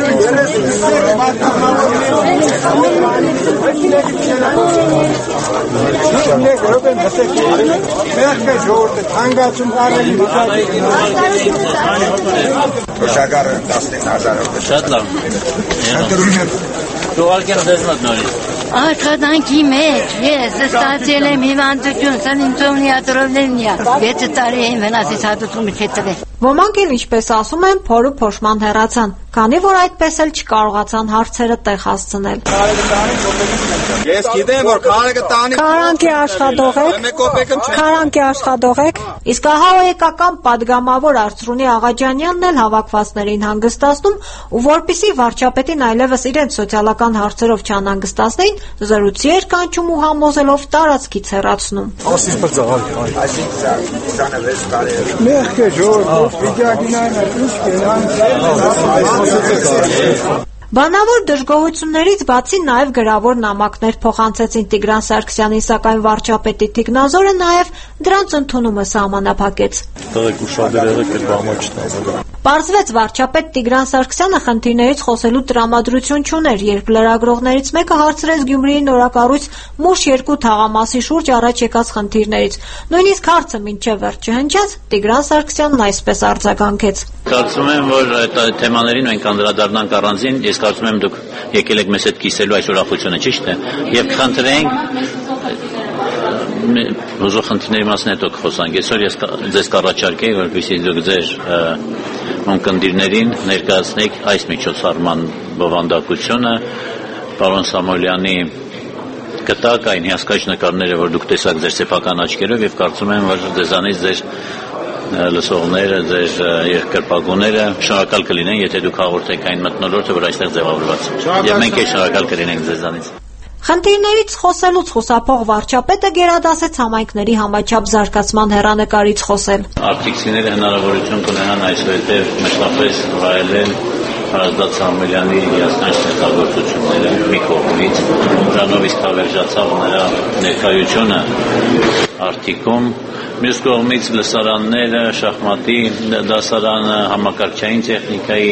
Շատ լավ։ Ուղարկել ձեզ մոտ նորից։ Աշխատանքի մեջ ես ստացել եմ հիվանդություն, սանինցովնիատրովնենիա, վեց տարի եմ վնասից հատուցումը չետվել։ Ոմանք էլ, ինչպես ասում են, փորու փոշման հեռացան, քանի որ այդպես էլ չկարողացան հարցերը տեղ հասցնել։ Ես գիտեմ, որ քարը տանի Քարանքի աշխատող եք, քարանքի աշխատող եք, իսկ ահա էկական падգամավոր Արծրունի Աղաջանյանն էլ հավաքվածներին հանգստացնում ու որպիսի վարչապետին այլևս իրենց սոցիալական հարցերով չանհանգստացնեին, զրույցի էր կանչում ու համոզելով տարածքից հեռացնում։ Բանավոր դժգոհություններից բացի նաև գրավոր նամակներ փոխանցեցին Տիգրան Սարգսյանին, սակայն վարչապետի թիկնազորը նաև դրանց ընդունումը սահմանափակեց։ Պարզվեց, վարչապետ Տիգրան Սարգսյանը խնդիրներից խոսելու տրամադրություն չուներ, երբ լրագրողներից մեկը հարցրեց Գյումրիի նորակառույց Մուշ երկու թաղամասի շուրջ առաջ եկած խնդիրներից։ Նույնիսկ հարցը մինչև վերջ չհնչած, Տիգրան Սարգսյանն այսպես արձագանքեց. Կարծում եմ, որ այդ թեմաներին մենք անդրադառնանք առանձին, ես կարծում եմ դուք եկել եք մեզ հետ կիսելու այս ուրախությունը, ճիշտ է, եւ կխնդրենք ուժը խնդիրների մասին հետո կխոսանք։ Այսօր ես ձեզ կառաջարկեի, որպեսզի դուք ձեր ունկնդիրներին ներկայացնեք այս միջոցառման բովանդակությունը, պարոն Սամոյլյանի կտակ այն հիասքանչ նկարները, որ դուք տեսաք ձեր սեփական աչքերով, եւ կարծում եմ, որ ձեզանից ձեր լսողները, ձեր երկրպագուները շնորհակալ կլինեն, եթե դուք հաղորդեք այն մթնոլորտը, որ այստեղ ձևավորված է։ Եվ մենք էլ շնորհակալ կլինենք ձեզանից։ Խնդիրներից խոսելուց խուսափող վարչապետը գերադասեց համայնքների համաչափ զարգացման հեռանկարից խոսել։ Արտիքսիները հնարավորություն կունենան այսուհետև մշտապես վայելել Հարազատ Սամոյլյանի հիասքանչ ստեղծագործությունները մի կողմից, դրանով իսկ հավերժացավ նրա ներկայությունը Արտիկում, մյուս կողմից լսարանները, շախմատի դասարանը, համակարգչային տեխնիկայի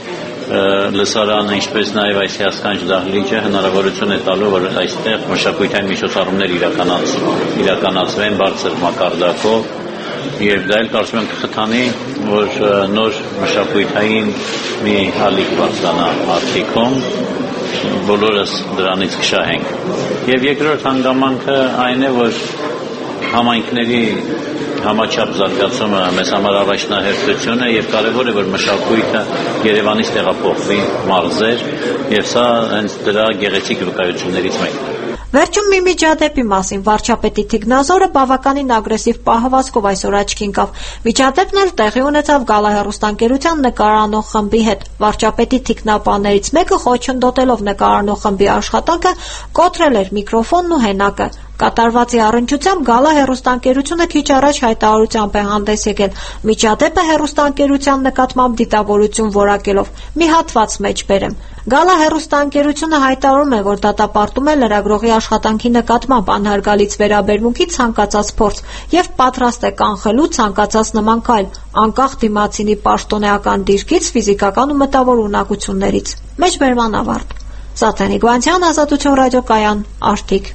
լսարանը, ինչպես նաև այս հիասքանչ դահլիճը հնարավորություն է տալու, որ այստեղ մշակութային միջոցառումներ իրականացվեն բարձր մակարդակով, եւ դա էլ կարծում եմ կխթանի, որ նոր մշակութային մի հալիք բարձրանա Արտիկում, բոլորս դրանից կշահենք։ Եվ երկրորդ հանգամանքը այն է, որ համայնքների համաչափ զարգացումը մեզ համար առաջնահերթություն է եւ կարեւոր է, որ մշակույթը Երևանից տեղափոխվի մարզեր եւ սա հենց դրա գեղեցիկ վկայություններից մեկն է։ Վերջում մի միջադեպի մասին վարչապետի թիկնազորը բավականին ագրեսիվ պահվածքով այսօր աչքի ընկավ։ Միջադեպն էլ տեղի ունեցավ գալահեռուստաընկերության նկարանող խմբի հետ։ Վարչապետի թիկնապաներից մեկը խոչընդոտելով նկարանող խմբի աշխատանքը կոտրել էր միկրոֆոնն ու հենակը։ Կատարվածի առնչությամբ Գալա հեռուստաընկերությունը քիչ առաջ հայտարարությամբ է հանդես եկել միջադեպը հեռուստաընկերության նկատմամբ դիտավորություն որակելով։ Մի հատված մեջ բերեմ։ Գալա հեռուստաընկերությունը հայտարարում է, որ դատապարտում է լրագրողի աշխատանքի նկատմամբ անհարգալից վերաբերմունքի ցանկացած փորձ եւ պատրաստ է կանխելու ցանկացած նման քայլ, անկախ դիմացինի պաշտոնեական դիրքից, ֆիզիկական ու մտավոր ունակություններից։ Մեջբերման ավարտ։ Սաթենիկ Վանցյան, Ազատություն ռադիոկայան, Արտիկ։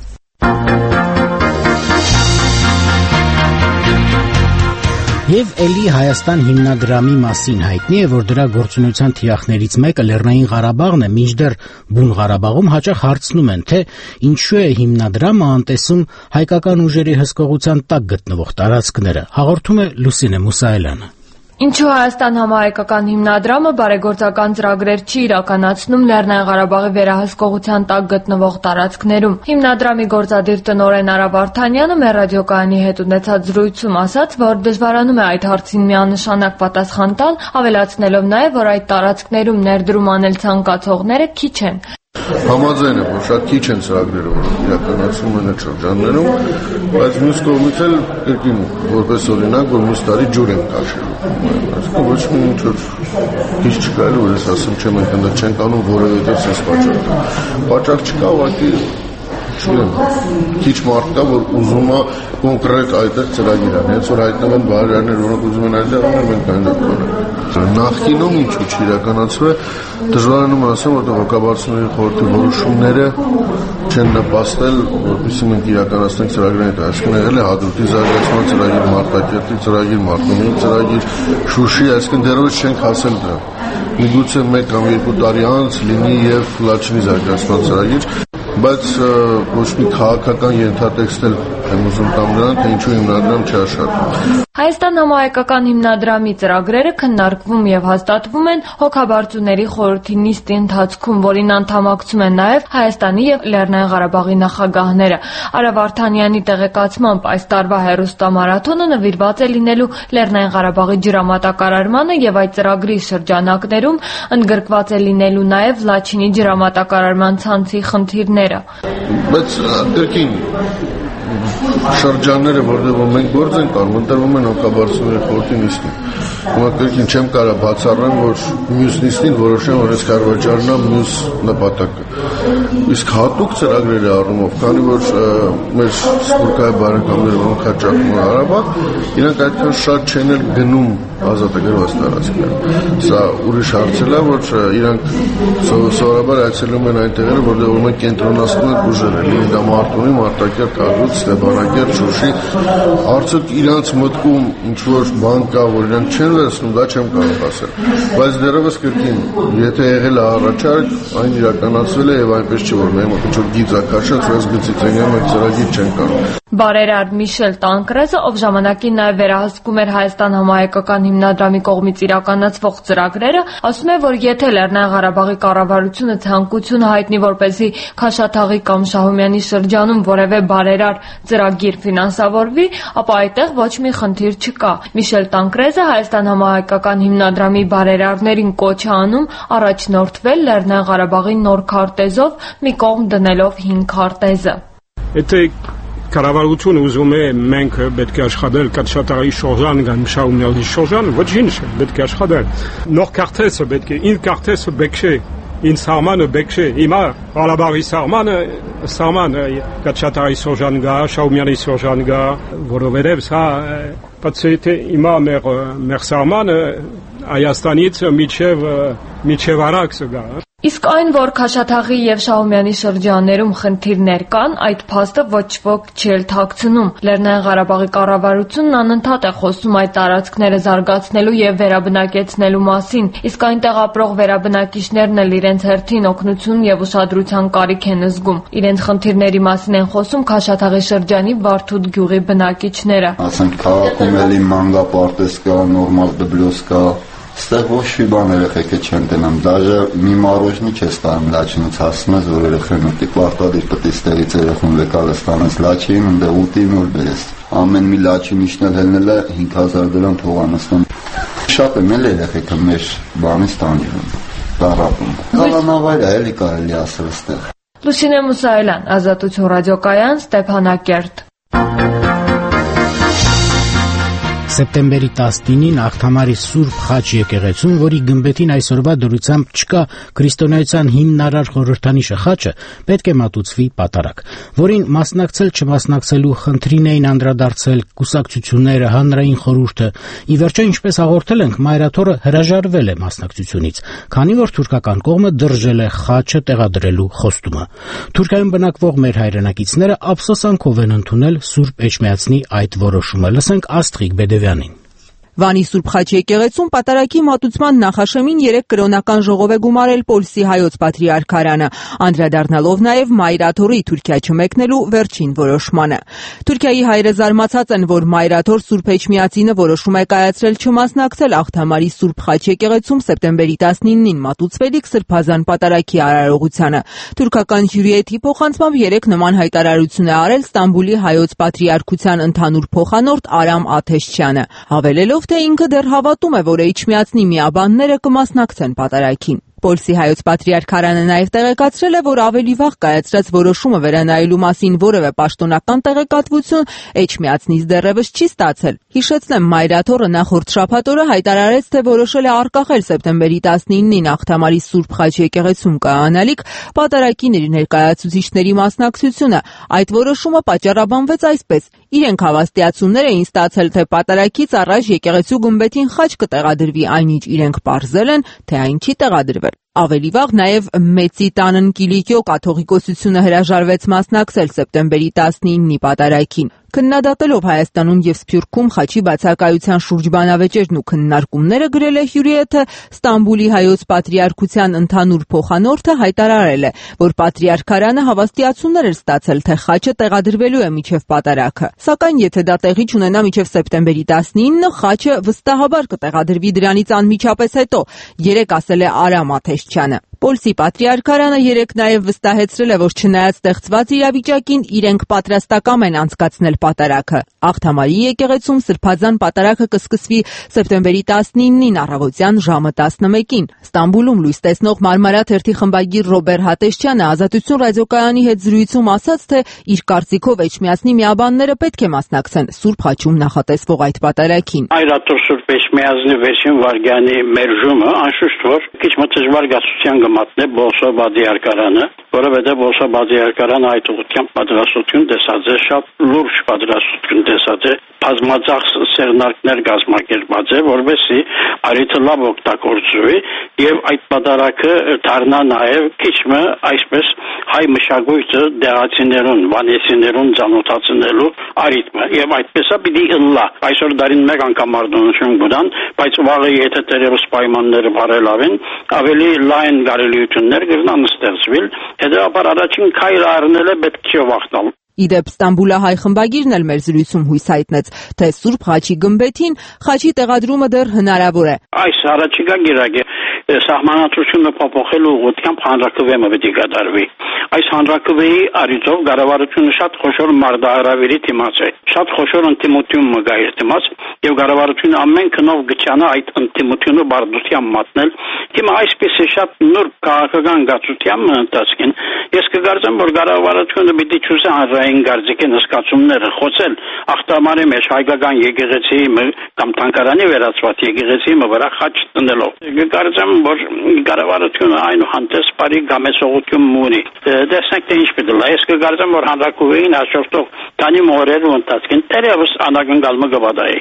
Եվ էլի Հայաստան հիմնադրամի մասին հայտնի է, որ դրա գործունեության թիրախներից մեկը Լեռնային Ղարաբաղն է, մինչդեռ Բուն Ղարաբաղում հաճախ հարցնում են, թե ինչու է հիմնադրամը անտեսում հայկական ուժերի հսկողության տակ գտնվող տարածքները։ Հաղորդում է Լուսինե Մուսայելյանը։ Ինչու Հայաստան համահայկական հիմնադրամը բարեգործական ծրագրեր չի իրականացնում Լեռնային Ղարաբաղի վերահսկողության տակ գտնվող տարածքներում։ Հիմնադրամի գործադիր տնօրեն Արա Վարդանյանը մեր ռադիոկայանի հետ ունեցած զրույցում ասաց, որ դժվարանում է այդ հարցին միանշանակ պատասխան տալ, ավելացնելով նաև, որ այդ տարածքներում ներդրում անել ցանկացողները քիչ են։ Համաձայն եմ, որ շատ քիչ են ծրագրերը, որ իրականացվում են այդ շրջաններում, բայց մյուս կողմից էլ կրկին որպես օրինակ, որ մյուս տարի ջուր են տաշելու։ Այսինքն ոչ մի ինչ որ քիչ չկա, որ ես ասեմ, չէ, մենք այնտեղ չենք անում որևէ sense պատճառ։ Պատճառ չկա, ուղղակի չգիտեմ, քիչ մարդ կա, որ ուզում է կոնկրետ այդտեղ ծրագիր անել, հենց որ հայտնվեն բարերարներ, որոնք ուզում են այդտեղ անել, մենք այնտեղ կանենք։ Նախկինում ինչու չիրականացվել, դժվարանում ասեմ, որտեղ հոգաբարձությունների խորհրդի որոշումները չեն նպաստել, որպեսզի մենք իրականացնենք ծրագրերը, այսինքն եղել է Հադրութի զարգացման ծրագիր, Մարտակերտի ծրագիր, Մարտունիի ծրագիր, Շուշի, այսինքն դեռևս չենք հասել դրան։ Միգուցե մեկ կամ երկու տարի անց լինի եւ Լաչինի զարգացման ծրագիր, բայց ոչ մի քաղաքական ենթատեքստ էլ եմ ուզում տամ նրան, թե ինչու հիմնադրամ չաշխատում։ Հայաստան համահայկական հիմնադրամի ծրագրերը քննարկվում եւ հաստատվում են Հոգաբարձուների խորհրդի նիստի ընթացքում, որին անդամակցում են նաեւ Հայաստանի եւ Լեռնային Ղարաբաղի նախագահները։ Արա Վարդանյանի տեղեկացմամբ այս տարվա հերոստամարաթոնը նվիրված է լինելու Լեռնային Ղարաբաղի ջրամատակարարմանը եւ այդ ծրագրի շրջանակներում ընդգրկված է լինելու նաեւ Լաչինի ջրամատակարարման ցանցի խնդիրները։ Բայց դերքին շրջանները, որտեղ որ մենք գործ ենք անում, ընտրվում են Հոգաբարձուների խորհրդի նիստին։ Ուղղակի չեմ կարող բացառեմ, որ մյուս նիստին որոշեմ, որ այս կառավարությունն է մյուս նպատակը։ Իսկ հատուկ ծրագրերի առումով, քանի որ մեր սփյուռքահայ բարեկամները, որոնք հաճախում են Ղարաբաղ, իրանք այդքան շատ չեն էլ գնում ազատագրված տարածքներ։ Սա ուրիշ հարց է, որ իրանք սովորաբար այցելում են այն տեղերը, որտեղ որ մենք կենտրոնացնում ենք ուժերը, լինի դա Մարտունի, Մարտակերտ, Հադրութ, Ստեփանակերտ, Շուշի, արդյոք իրանց մտքում ինչ որ բան կա, որ իրանք չեն վերցնում, դա չեմ կարող ասել։ Բայց դեռևս կրկին, եթե եղել է առաջարկ, այն իրականացվել է եւ այնպես չէ, որ մենք ինչ որ գիծ ակաշած, այս գծից ենք մենք ծրագիր չենք կարող։ Բարերար Միշել Տանկրեզը, ով ժամանակին նաև վերահսկում էր Հայաստան համահայկական հիմնադրամի կողմից իրականացվող ծրագրերը, ասում է, որ եթե Լեռնային Ղարաբաղի կառավարությունը ցանկություն հայտնի, որպեսզի Քաշաթաղի կամ Շահումյանի շրջանում որևէ բարերար ծրագիր ֆինանսավորվի, ապա այդտեղ ոչ մի խնդիր չկա։ Միշել Տանկրեզը Հայաստան համահայկական հիմնադրամի բարերարներին կոչ է անում առաջնորդվել Լեռնային Ղարաբաղի նոր քարտեզով, մի կողմ դնելով հին քարտեզը։ Կառավարությունը ուզում է մենք պետք է աշխատել Քաշաթաղի շրջան կամ Շահումյանի շրջան, ոչինչ, պետք է աշխատել։ Նոր քարտեզը պետք է, ին քարտեզը բեկշե, ին սահմանը բեկշե։ Հիմա Ղարաբաղի սահմանը, սահմանը Քաշաթաղի շրջան գա, Շահումյանի շրջան գա, որովհետև սա բացի թե հիմա մեր մեր սահմանը Հայաստանից միջև միջև Արաքսը գա։ Իսկ այն, որ Քաշաթաղի եւ Շահումյանի շրջաններում խնդիրներ կան, այդ փաստը ոչ ոք չի թաքցնում։ Լեռնային Ղարաբաղի կառավարությունն անընդհատ է խոսում այդ տարածքները զարգացնելու եւ վերաբնակեցնելու մասին, իսկ այնտեղ ապրող վերաբնակիչներն էլ իրենց հերթին օգնություն եւ ուշադրության կարիք են զգում։ Իրենց խնդիրների մասին են խոսում Քաշաթաղի շրջանի Վարդուտ գյուղի բնակիչները։ Ասենք քաղաքում էլի մանգապարտեզ կա, նորմալ դպրոց կա, Ստեղ ոչ մի բան երեխեքը չեն տենամ, դաժե մի մարոժնի չես տանում լաչինից հասնում ես, որ երեխեն ուտի պարտադիր պտի ստեղից երեխուն վեկալ ես տանես լաչին, ընդե ուտին ուր բերես։ Ամեն մի լաչին իշնել հելնել է հինգ հազար դրամ թողանստան։ Շատ եմ էլ երեխեքը մեր բանից տանջվում, տարապում։ Կալանավայր է էլի կարելի ասել ստեղ։ Լուսինե Մուսայելյան, Ազատություն ռադիոկայան, Ստեփանակերտ։ Սեպտեմբերի տասնինին Աղթամարի Սուրբ Խաչ եկեղեցում, որի գմբեթին այսօրվա դրությամբ չկա քրիստոնեության հիմնարար խորհրդանիշը խաչը, պետք է մատուցվի պատարագ, որին մասնակցել չմասնակցելու խնդրին էին անդրադարձել կուսակցությունները, հանրային խորհուրդը։ Ի վերջո, ինչպես հաղորդել ենք, Մայրաթորը հրաժարվել է մասնակցությունից, քանի որ թուրքական կողմը դրժել է խաչը տեղադրելու խոստումը։ Թուրքիայում բնակվող մեր հայրենակիցները ափսոսանքով են ընդունել Սուրբ Էջմիածնի այդ որոշումը։ Լսենք Աստղիկ Բեդևյանին։ Վանի Սուրբ Խաչ եկեղեցում պատարագի մատուցման նախաշեմին երեք կրոնական ժողով է գումարել Պոլսի հայոց պատրիարքարանը, անդրադառնալով նաև Մայրաթորի Թուրքիա չմեկնելու վերջին որոշմանը։ Թուրքիայի հայրը զարմացած են, որ Մայրաթոր Սուրբ Էջմիածինը որոշում է կայացրել չմասնակցել Աղթամարի Սուրբ Խաչ եկեղեցում սեպտեմբերի տասնինին մատուցվելիք սրբազան պատարագի արարողությանը։ Թուրքական հյուրիեթի փոխանցմամբ երեք նման հայտարարություն է արել Ստամբուլի հայոց պատրիարքության ընդհանուր փոխանորդ Արամ Աթեշչյանը, հավելելով, թե ինքը դեռ հավատում է, որ Էջմիածնի միաբանները կմասնակցեն պատարագին։ Պոլսի հայոց պատրիարքարանը նաև տեղեկացրել է, որ ավելի վաղ կայացրած որոշումը վերանայելու մասին որևէ պաշտոնական տեղեկատվություն Էջմիածնից դեռևս չի ստացել։ Հիշեցնեմ, Մայրաթորը նախորդ շաբաթ օրը հայտարարեց, թե որոշել է արգախել սեպտեմբերի տասնինին Աղթամարի Սուրբ Խաչ եկեղեցում կայանալիք պատարագի ներկայացուցիչների մասնակցությունը։ Այդ որոշումը պատճառաբանվեց այսպես. իրենք հավաստիացումներ էին ստացել, թե պատարագից առաջ եկեղեցու գմբեթին խաչ կտեղադրվի, այնինչ իրենք պարզել են, թե այն չի տեղադրվել։ Ավելի վաղ նաև Մեծի Տանն Կիլիկիո կաթողիկոսությունը հրաժարվեց մասնակցել սեպտեմբերի տասնինի պատարագին։ Քննադատելով Հայաստանում եւ Սփյուռքում խաչի բացակայության շուրջ բանավեճերն ու քննարկումները, գրել է հյուրիեթը Ստամբուլի հայոց պատրիարքության ընդհանուր փոխանորդը հայտարարել է, որ պատրիարքարանը հավաստիացումներ էր ստացել, թե խաչը տեղադրվելու է միջև պատարագը։ Սակայն եթե դա տեղի չունենա միջև սեպտեմբերի տասնինը, խաչը վստահաբար կտեղադրվի դրանից անմիջապես հետո, երեկ ասել է Արամ Աթեշչյանը։ Պոլսի պատրիարքարանը երեկ նաև վստահեցրել է, որ չնայած ստեղծված իրավիճակին, իրենք պատրաստակամ են անցկացնել պատարագը։ Աղթամարի եկեղեցում սրբազան պատարագը կսկսվի սեպտեմբերի տասնինին առավոտյան ժամը տասնմեկին։ Ստամբուլում լույս տեսնող Մարմարա թերթի խմբագիր Ռոբեր Հատեշչյանը Ազատություն ռադիոկայանի հետ զրույցում ասաց, թե իր կարծիքով Էջմիածնի միաբանները պետք է մասնակցեն Սուրբ խաչում նախատեսվող այդ պատարագին։ Այրատոր Սուրբ Էջմիածնի վերջին վարգյանի մերժումը անշուշտ որ քիչ մտժվար գացության գմատնե Բոլսո Պատրիարքարանը, որովհետև Բոլսո Պատրիարքարանը այդ ուղղությամբ պատրաստություն տեսած է, շատ լուրջ պատրաստություն տեսած է, բազմածախ սերնարկներ կազմակերպած է, որովհետեւ արիթը լավ օգտագործվի եւ այդ պատարագը դառնա նաեւ քիչմը այսպես հայ մշակույթը դեղացիներուն, վանեսիներուն ծանոթացնելու արիթմը եւ այդպեսա պիտի ըլլա։ Այսօր դարին մեկ անգամ արտոնություն կունան, բայց վաղը եթե դերևս պայմանները բարելավեն, ավելի լայն կարելիություններ կգնան ստեղծվել, հետեւաբար առաջին քայլը առնելը պետք չէ վախտալ։ Իդեպ Ստամբուլահայ խմբագիրն էլ մեր զրույցում հույս հայտնեց, թե Սուրբ խաչի գմբեթին խաչի տեղադրումը դեռ հնարավոր է։ Այս առաջիկա գիրակը սահմանադրությունը փոփոխելու ուղղությամբ հանրակրվեը պետք է կատարվի։ Այս հանրակրվեի առիթով կառավարությունը շատ խոշոր մարտահրավերի դիմաց է, շատ խոշոր ընդդիմություն մգա իր դիմաց եւ կառավարությունը ամեն քնով գճանա այդ ընդդիմությունը բարդությամբ մատնել։ Հիմա այսպես է շատ նուրբ քաղաքական գացության ընթացքին։ Ես կգարձեմ, որ կառավարությունը պիտի ճուզի հանրային գարձիկի նսկացումները խոցել ախտամարի մեջ հայկական եկեղեցիի կամ թանգարանի վերածված եկեղեցիի վրա խաչ տնելով։ Կգարձեմ, որ կառավարությունը այնուհանդերձ բարի գամեսողություն ունի։ Տեսնենք թե ինչ պետք է։ Ես կգարձեմ, որ հանրակրվեին հաջորդող քանի օրերու ընթացքին դեռևս անակնկալը կվատայի։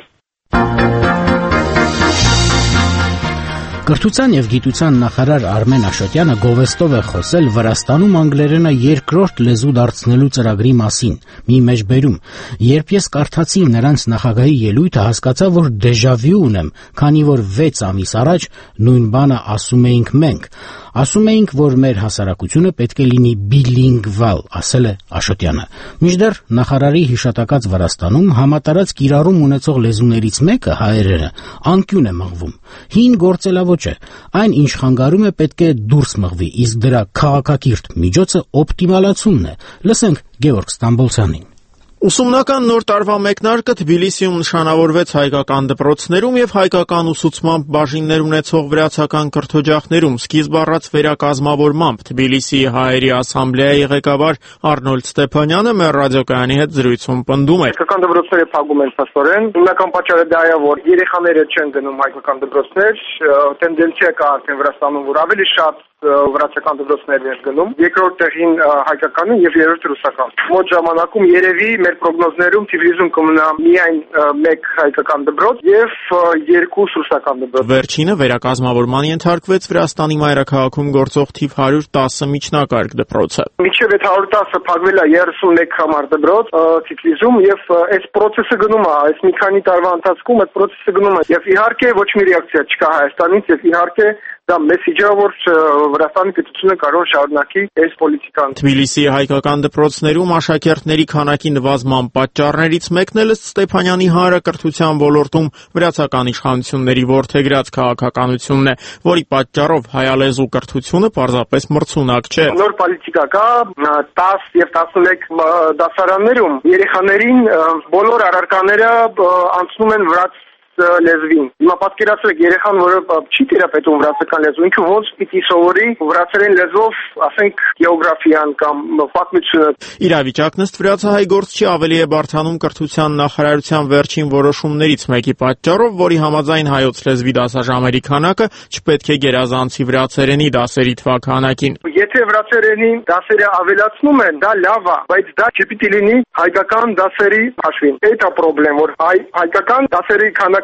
Կրթության եւ գիտության նախարար Արմեն Աշոտյանը գովեստով է խոսել Վրաստանում անգլերենը երկրորդ լեզու դարձնելու ծրագրի մասին։ Մի մեջբերում. երբ ես կարդացի նրանց նախագահի ելույթը, հասկացա, որ դեժավյու ունեմ, քանի որ վեց ամիս առաջ նույն բանը ասում էինք մենք։ Ասում էինք, որ մեր հասարակությունը պետք է լինի բիլինգվալ, ասել է Աշոտյանը։ Մինչդեռ նախարարի հիշատակած Վրաստանում համատարած կիրառում ունեցող լեզուներից մեկը հայերենը անկյուն է մղվում։ Հին գործելավոճ է։ Այն, ինչ խանգարում է, պետք է դուրս մղվի, իսկ դրա քաղաքակիրթ միջոցը օպտիմալացումն է։ Լսենք Գևորգ Ստամբոլցյանին։ Ուսումնական նոր տարվա մեկնարկը Թբիլիսիում նշանավորվեց հայկական դպրոցներում եւ հայկական ուսուցմամբ բաժիններ ունեցող վրացական կրթօջախներում սկիզբ առած վերակազմավորմամբ։ Թբիլիսիի հայերի ասամբլեայի ղեկավար Արնոլդ Ստեփանյանը մեր ռադիոկայանի հետ զրույցում պնդում է. Հայկական դպրոցները փակում են փաստորեն։ Հիմնական պատճառը դա է, որ երեխաները չեն գնում հայկական դպրոցներ, տենդենցիա կա արդեն Վրաստանում, որ ավելի շատ վրացական դպրոցներ են գնում, երկրորդ տեղին հայկականը եւ երրորդ ռուսական։ Մոտ ժամանակում երևի մեր պրոգնոզներում Թիֆլիսում կմնա միայն մեկ հայկական դպրոց եւ երկու ռուսական դպրոց։ Վերջինը վերակազմավորման ենթարկվեց Վրաստանի մայրաքաղաքում գործող թիվ հարյուր տասը միջնակարգ դպրոցը։ Մինչեւ այդ հարյուր տասը փակվել է երեսունմեկ համար դպրոց Թիֆլիսում եւ այս process-ը գնում է, այս մի քանի տարվա ընթացքում այդ process-ը գնում է եւ իհարկե ոչ մի ռեակցիա չկա Հայաստանից եւ իհարկե դա մեսիջը որ Վրաստանի պետությունը կարող շարունակի այս պոլիտիկան։ Թբիլիսիի հայկական դպրոցներում աշակերտների քանակի նվազման պատճառներից մեկն էլ Ստեփանյանի հանրակրթության ոլորտում վրացական իշխանությունների որդեգրած քաղաքականությունն է, որի պատճառով հայալեզու կրթությունը պարզապես մրցունակ չէ։ Նոր պոլիտիկա կա տասը եւ տասնմեկ դասարաններում երեխաներին բոլոր առարկաները անցնում են վրաց լեզվին։ Հիմա պատկերացրեք երեխան, որը չի թերապետում վրացական լեզու, ինքը ոնց պիտի սովորի վրացերեն լեզվով, ասենք, գեոգրաֆիան կամ պատմությունը։ Իրավիճակն ըստ վրացահայ գործչի ավելի է բարդանում կրթության նախարարության վերջին որոշումներից մեկի պատճառով, որի համաձայն հայոց լեզվի դասաժամերի քանակը չպետք է գերազանցի վրացերենի դասերի թվաքանակին։ Եթե վրացերենի դասերը ավելացնում են, դա լավ է, բայց դա չպիտի լինի հայկական դասերի հաշվին։ Դա է խնդրեմ, որ հայ հայկական դասերի քանակը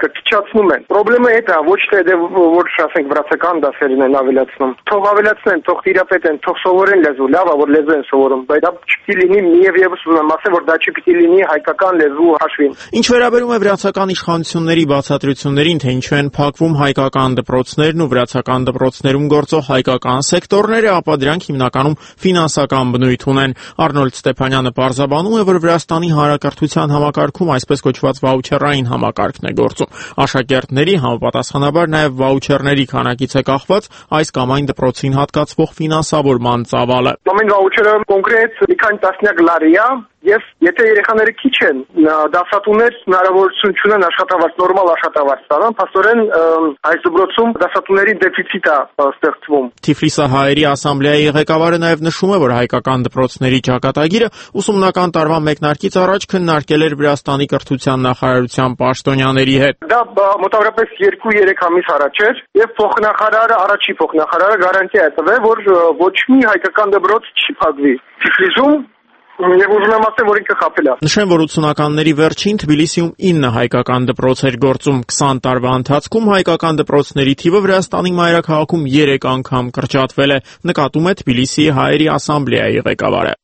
կրթիչացնում են։ Պրոբլեմը այդ է, ոչ թե դե որ ասենք վրացական դասերին են ավելացնում։ Թող ավելացնեն, թող տիրապետեն, թող սովորեն լեզու, լավ է որ լեզու են սովորում, բայց դա չպիտի լինի միև եւս ուզում ասեմ, որ դա չպիտի լինի հայկական լեզու հաշվին։ Ինչ վերաբերում է վրացական իշխանությունների բացատրություններին, թե ինչու են փակվում հայկական դպրոցներն ու վրացական դպրոցներում գործող հայկական սեկտորները, ապա դրանք հիմնականում ֆինանսական բնույթ ունեն։ Արնոլդ Ստեփանյանը պարզաբանում է, որ Վրաստանի հանրակրթության համակարգում այսպես կոչված վաուչերային համակարգն է գործում։ Աշակերտների համապատասխանաբար նաև վաուչերների քանակից է կախված այս կամ այն դպրոցին հատկացվող ֆինանսավորման ծավալը։ Ամեն վաուչերը կոնկրետ մի քանի տասնյակ լարի է, եւ եթե երեխաները քիչ են, դասատուներ հնարավորություն չունեն աշխատավարձ, նորմալ աշխատավարձ ստանան, փաստորեն այս դպրոցում դասատուների դեֆիցիտ է ստեղծվում։ Թիֆլիսահայերի ասամբլեայի ղեկավարը նաև նշում է, որ հայկական դպրոցների ճակատագիրը ուսումնական տարվա մեկնարկից առաջ քննարկել էր Վրաստանի կրթության նախարարության պաշտոնյաների հետ։ Դա մոտավորապես երկու-երեք ամիս առաջ էր եւ փոխնախարարը, առաջի փոխնախարարը գարանտիա է տվել, որ ոչ մի հայկական դպրոց չի փակվի Թիֆլիսում։ Եվ ուզում եմ ասել, որ ինքը խաբել է։ Նշեմ, որ ութսունականների վերջին Թբիլիսիում ինը հայկական դպրոց էր գործում։ քսան տարվա ընթացքում հայկական դպրոցների թիվը Վրաստանի մայրաքաղաքում երեք անգամ կրճատվել է, նկատում է Թբիլիսիի հայերի ասամբլեայի ղեկավարը։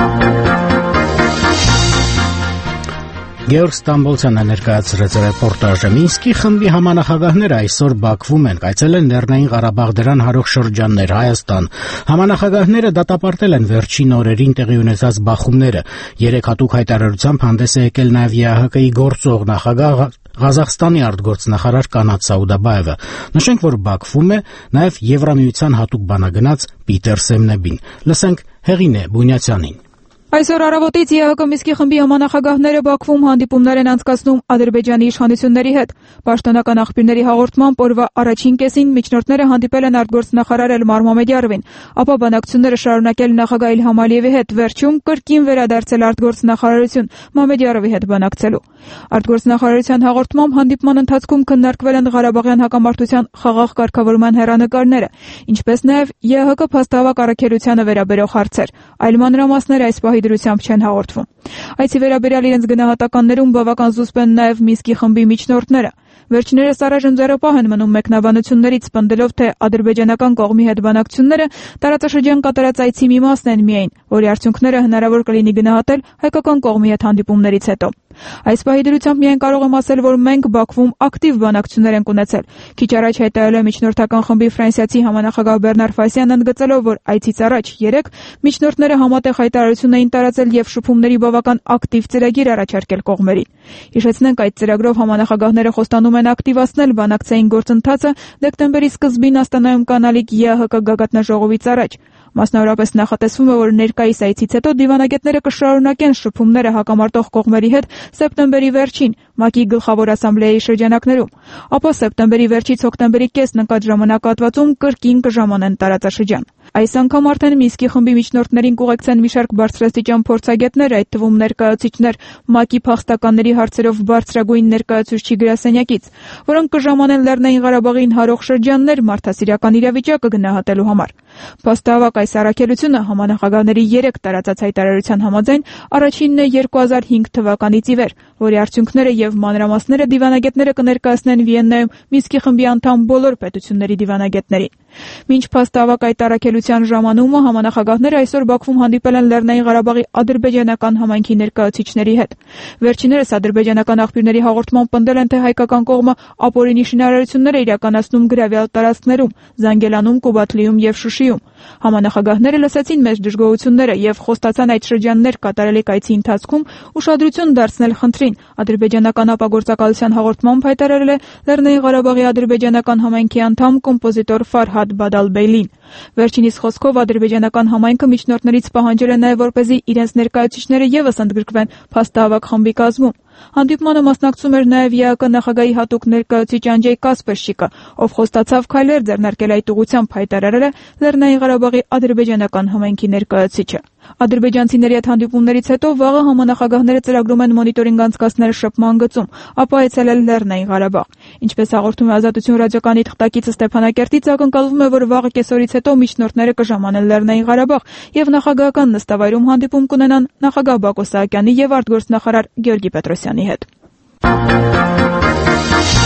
Գեորգ Ստամբոլցյանը ներկայացրեց ռեպորտաժը։ Մինսկի խմբի համանախագահները այսօր Բաքվում են, կայցելել Լեռնային Ղարաբաղ դրան հարող շրջաններ Հայաստան։ Համանախագահները դատապարտել են վերջին օրերին տեղի ունեցած բախումները։ Երեք հատուկ հայտարարությամբ հանդես է եկել նաև ԵԱՀԿ-ի գործող նախագահ Ղազախստանի արտգործնախարար Կանատ Սաուդաբաևը։ Նշենք, որ Բաքվում է նաև Եվրամիության հատուկ բանագնաց Պիտեր Սեմնեբին։ Լսենք Հեղինե Բունյացյանին։ Այսօր առավոտից ԵԱՀԿ Մինսկի խմբի համանախագահները Բաքվում հանդիպումներ են անցկացնում Ադրբեջանի իշխանությունների հետ։ Պաշտոնական աղբյուրների հաղորդմամբ օրվա առաջին կեսին միջնորդները հանդիպել են արտգործնախարար Էլմար Մամեդյարովին, ապա բանակցությունները շարունակել նախագահ Իլհամ Ալիևի հետ, վերջում կրկին վերադարձել արտգործնախարարություն Մամեդյարովի հետ բանակցելու։ Արտգործնախարարության հաղորդմամբ հանդիպման ընթացքում քննարկվել են Ղարաբաղյան հակամարտության խաղաղ կարգավորման հեռանկարները, ինչպես նաև ԵԱՀԿ փաստահավաք առաքելությանը վերաբերող հարցեր։ Այլ մանրամասներ այս պահի դրությամբ չեն հաղորդվում։ Այցի վերաբերյալ իրենց գնահատականներում բավական զուսպ են նաև Մինսկի խմբի միջնորդները։ Վերջիններս առայժմ ձեռապահ են մնում մեկնաբանություններից, պնդելով, թե ադրբեջանական կողմի հետ բանակցությունները տարածաշրջան կատարած այցի մի մասն են միայն, որի արդյունքները հնարավոր կլինի գնահատել հայկական կողմի հետ հանդիպումներից հետո։ Այս պահի դրությամբ միայն կարող եմ ասել, որ մենք Բաքվում ակտիվ բանակցություններ ենք ունեցել։ Քիչ առաջ հայտարարել է միջնորդական խմբի ֆրանսիացի համանախագահ Բերնար Ֆասյանն, ընդգծելով, որ այցից առաջ երեք միջնորդները համատեղ հայտարարություն էին տարածել եւ շփումների բավական ակտիվ ծրագիր առաջարկել կողմերին։ Հիշեցնենք, այդ ծրագրով համանախագահները խոստանում են ակտիվացնել բանակցային գործընթացը դեկտեմբերի սկզբին Աստանայում կանալիք ԵԱՀԿ գագաթնաժողովից առաջ։ Մասնավորապես նախատեսվում է, որ ներկայիս այցից հետո դիվանագետները կշարունակեն շփումները հակամարտող կողմերի հետ սեպտեմբերի վերջին ՄԱԿ-ի գլխավոր ասամբլեայի շրջանակներում, ապա սեպտեմբերի վերջից հոկտեմբերի կեսն ընկած ժամանակահատվածում կրկին կժամանեն տարածաշրջան։ Այս անգամ արդեն Մինսկի խմբի միջնորդներին կուղեկցեն մի շարք բարձրաստիճան փորձագետներ, այդ թվում ներկայացուցիչներ ՄԱԿ-ի փախստականների հարցերով բարձրագույն ներկայացուցչի գրասենյակից, որոնք կժամանեն Լեռնային Ղարաբաղին հարող շրջաններ մարդասիրական իրավիճակը գնահատելու համար։ Փաստահավաք այս առաքելությունը համանախագահների երեք տարածած հայտարարության համաձայն առաջինն է երկու հազար հինգ թվականից ի վեր, որի արդյունքները եւ մանրամասները դիվանագետները կներկայացնեն Վիեննայում Մինսկի խմբի անդամ բոլոր պետությունների դիվանագետներին։ Մինչ փաստահավաք այդ առաքելության ժամանումը համանախագահները այսօր Բաքվում հանդիպել են Լեռնային Ղարաբաղի ադրբեջանական համայնքի ներկայացուցիչների հետ։ Վերջիններս ադրբեջանական աղբյուրների հաղորդմամբ պնդել են, թե հայկական կողմը ապօրինի շինարարություններ է իրականացնում գրավյալ տարածքներում՝ Զանգելանում, Կուբաթլիում եւ Շուշիում։ Համանախագահները լսեցին մեծ դժգոհությունները եւ խոստացան այդ շրջաններ կատարելիք այցի ընթացքում ուշադրություն դարձնել խնդրին։ Ադրբեջանական ապագործակալության հաղորդմամբ հայտարարել է Լեռնային Ղարաբաղի ադրբեջանական համայնքի անդամ կոմպոզիտոր Ֆարհադ Բադալբեյլին։ Վերջինիս խոսքով ադրբեջանական համայնքը միջնորդներից պահանջել է նաև, որպեսզի իրենց ներկայացուցիչները եւս ընդգրկվեն փաստահավաք խմբի կազմում։ Հանդիպմանը մասնակցում էր նաև ԵԱՀԿ նախագահի հատուկ ներկայացուցիչ Անջեյ Կասպերշիկը, ով խոստացավ քայլեր ձեռնարկել այդ ուղղությամբ, հայտարարել է Լեռնային Ղարաբաղի ադրբեջանական համայնքի ներկայացուցիչը։ Ադրբեջանցիների հետ հանդիպումներից հետո վաղը համանախագահները ծրագրում են մոնիտորինգ անցկացնել շփման գծում, ապա այցելել Լեռնային Ղարաբաղ։ Ինչպես հաղորդում է Ազատություն ռադիոկայանի թղթակիցը Ստեփանակերտից, ակնկալվում է, որ վաղը կեսօրից հետո միջնորդները կժամանեն Լեռնային Ղարաբաղ եւ նախագահական նստավայրում հանդիպում կունենան նախագահ Բակո Սահակյանի եւ արտգործնախարար Գեորգի Պետրոսյանի հետ։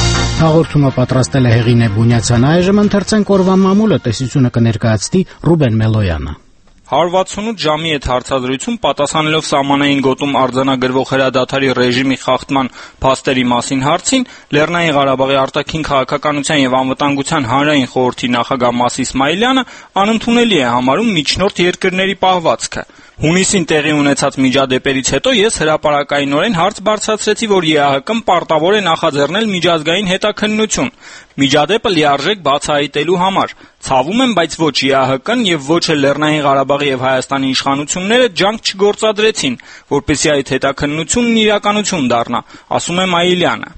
Հաղորդումը պատրաստել է Հեղինե Բունյացյանը, այժմ ընթերցենք օրվա մամուլը, տեսությունը կներկայացնի Ռուբեն Մելոյանը։ հարյուր վաթսունութ ժամի այդ հարցազրույցում պատասխանելով սահմանային գոտում արձանագրվող հրադադարի ռեժիմի խախտման փաստերի մասին հարցին, Լեռնային Ղարաբաղի արտաքին քաղաքականության եւ անվտանգության հանրային խորհրդի նախագահ Մաս Իսմայիլյանը անընդունելի է համարում միջնորդ երկրների պահվածքը։ Հունիսին տեղի ունեցած միջադեպերից հետո ես հրապարակայինորեն հարց բարձրացրեցի, որ ԵԱՀԿ-ն պարտավոր է նախաձեռնել միջազգային հետաքննություն միջադեպը լիարժեք բացահայտելու համար։ Ցավում եմ, բայց ոչ ԵԱՀԿ-ն եւ ոչ էլ Լեռնային Ղարաբաղի եւ Հայաստանի իշխանությունները ջանք չգործադրեցին, որպեսզի այդ հետաքննությունն իրականություն դառնա, ասում է Մայիլյանը։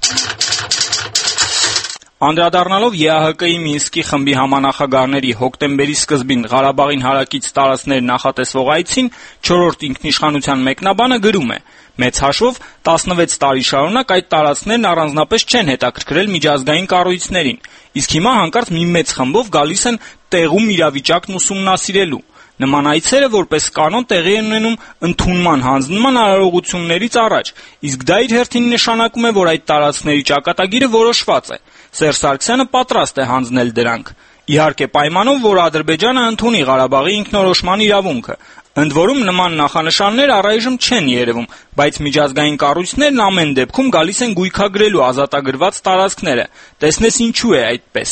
Անդրադառնալով ԵԱՀԿ-ի Մինսկի խմբի համանախագահների հոկտեմբերի սկզբին Ղարաբաղին հարակից տարածքներ նախատեսվող այցին, չորրորդ ինքնիշխանության մեկնաբանը գրում է. «Մեծ հաշվով տասնվեց տարի շարունակ այդ տարածքներն առանձնապես չեն հետաքրքրել միջազգային կառույցներին, իսկ հիմա հանկարծ մի մեծ խմբով գալիս են տեղում իրավիճակն ուսումնասիրելու։ Նման այցերը որպես կանոն տեղի են ունենում ընդունման հանձնման արարողություններից առաջ, իսկ դա իր հերթին նշանակում է, որ այդ տարածքների ճակատագիրը որոշված է։ Սերժ Սարգսյանը պատրաստ է հանձնել դրանք։ Իհարկե պայմանով, որ Ադրբեջանը ընդունի Ղարաբաղի ինքնորոշման իրավունքը։ Ընդ որում նման նախանշաններ առայժմ չեն երևում, բայց միջազգային կառույցներն ամեն դեպքում գալիս են գույքագրելու ազատագրված տարածքները։ Տեսնես ինչու է այդպես»։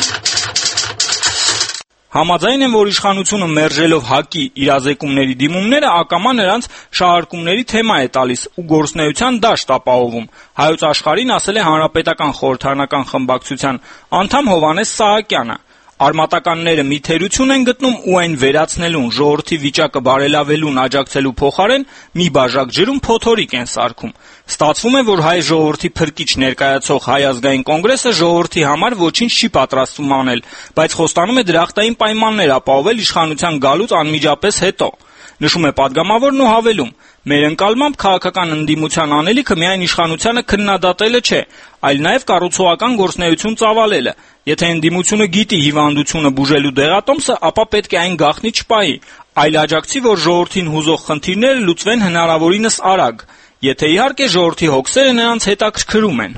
Համաձայն եմ, որ իշխանությունը մերժելով ՀԱԿ-ի իրազեկումների դիմումները ակամա նրանց շահարկումների թեմա է տալիս ու գործունեության դաշտ ապահովում։ Հայոց Աշխարհին ասել է Հանրապետական խորհրդարանական խմբակցության անդամ Հովհաննես Սահակյանը։ Արմատականները մի թերություն են գտնում ու այն վերացնելուն, ժողովրդի վիճակը բարելավելուն աջակցելու փոխարեն մի բաժակ ջրում փոթորիկ են սարքում։ Ստացվում է, որ հայ ժողովրդի փրկիչ ներկայացող Հայ ազգային կոնգրեսը ժողովրդի համար ոչինչ չի պատրաստվում անել, բայց խոստանում է դրախտային պայմաններ ապահովել իշխանության գալուց անմիջապես հետո։ Նշում է падգամավորն ու հավելում. «Մեր ընկալմամբ քաղաքական ընդդիմության անելիքը միայն իշխանությանը քննադատելը չէ, այլ նաև կառուցողական գործունեություն ծավալելը։ Եթե ընդդիմությունը գիտի հիվանդությունը բուժելու դեղատոմսը, ապա պետք է այն գաղտնի չպահի, այլ աջակցի, որ ժողովրդին հուզող խնդիրները լուծվեն հնարավորինս արագ, եթե իհարկե ժողովրդի հոգսերը նրանց հետաքրքրում են»։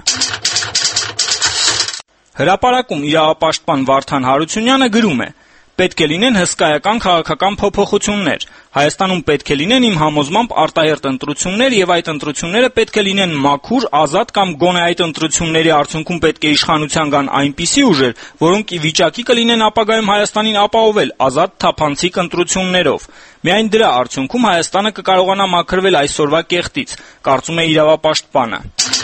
Հրապարակում իրավապաշտպան Վարդան Հարությունյանը գրում է. «Պետք է լինեն հսկայական քաղաքական փոփոխություններ։ Հայաստանում պետք է լինեն իմ համոզմամբ արտահերթ ընտրություններ եւ այդ ընտրությունները պետք է լինեն մաքուր, ազատ կամ գոնե այդ ընտրությունների արդյունքում պետք է իշխանության գան այնպիսի ուժեր, որոնք ի վիճակի կլինեն ապագայում Հայաստանին ապահովել ազատ թափանցիկ ընտրություններով։ Միայն դրա արդյունքում Հայաստանը կկարողանա մաքրվել այսօրվա կեղտից», կարծում է իրավապաշտպանը։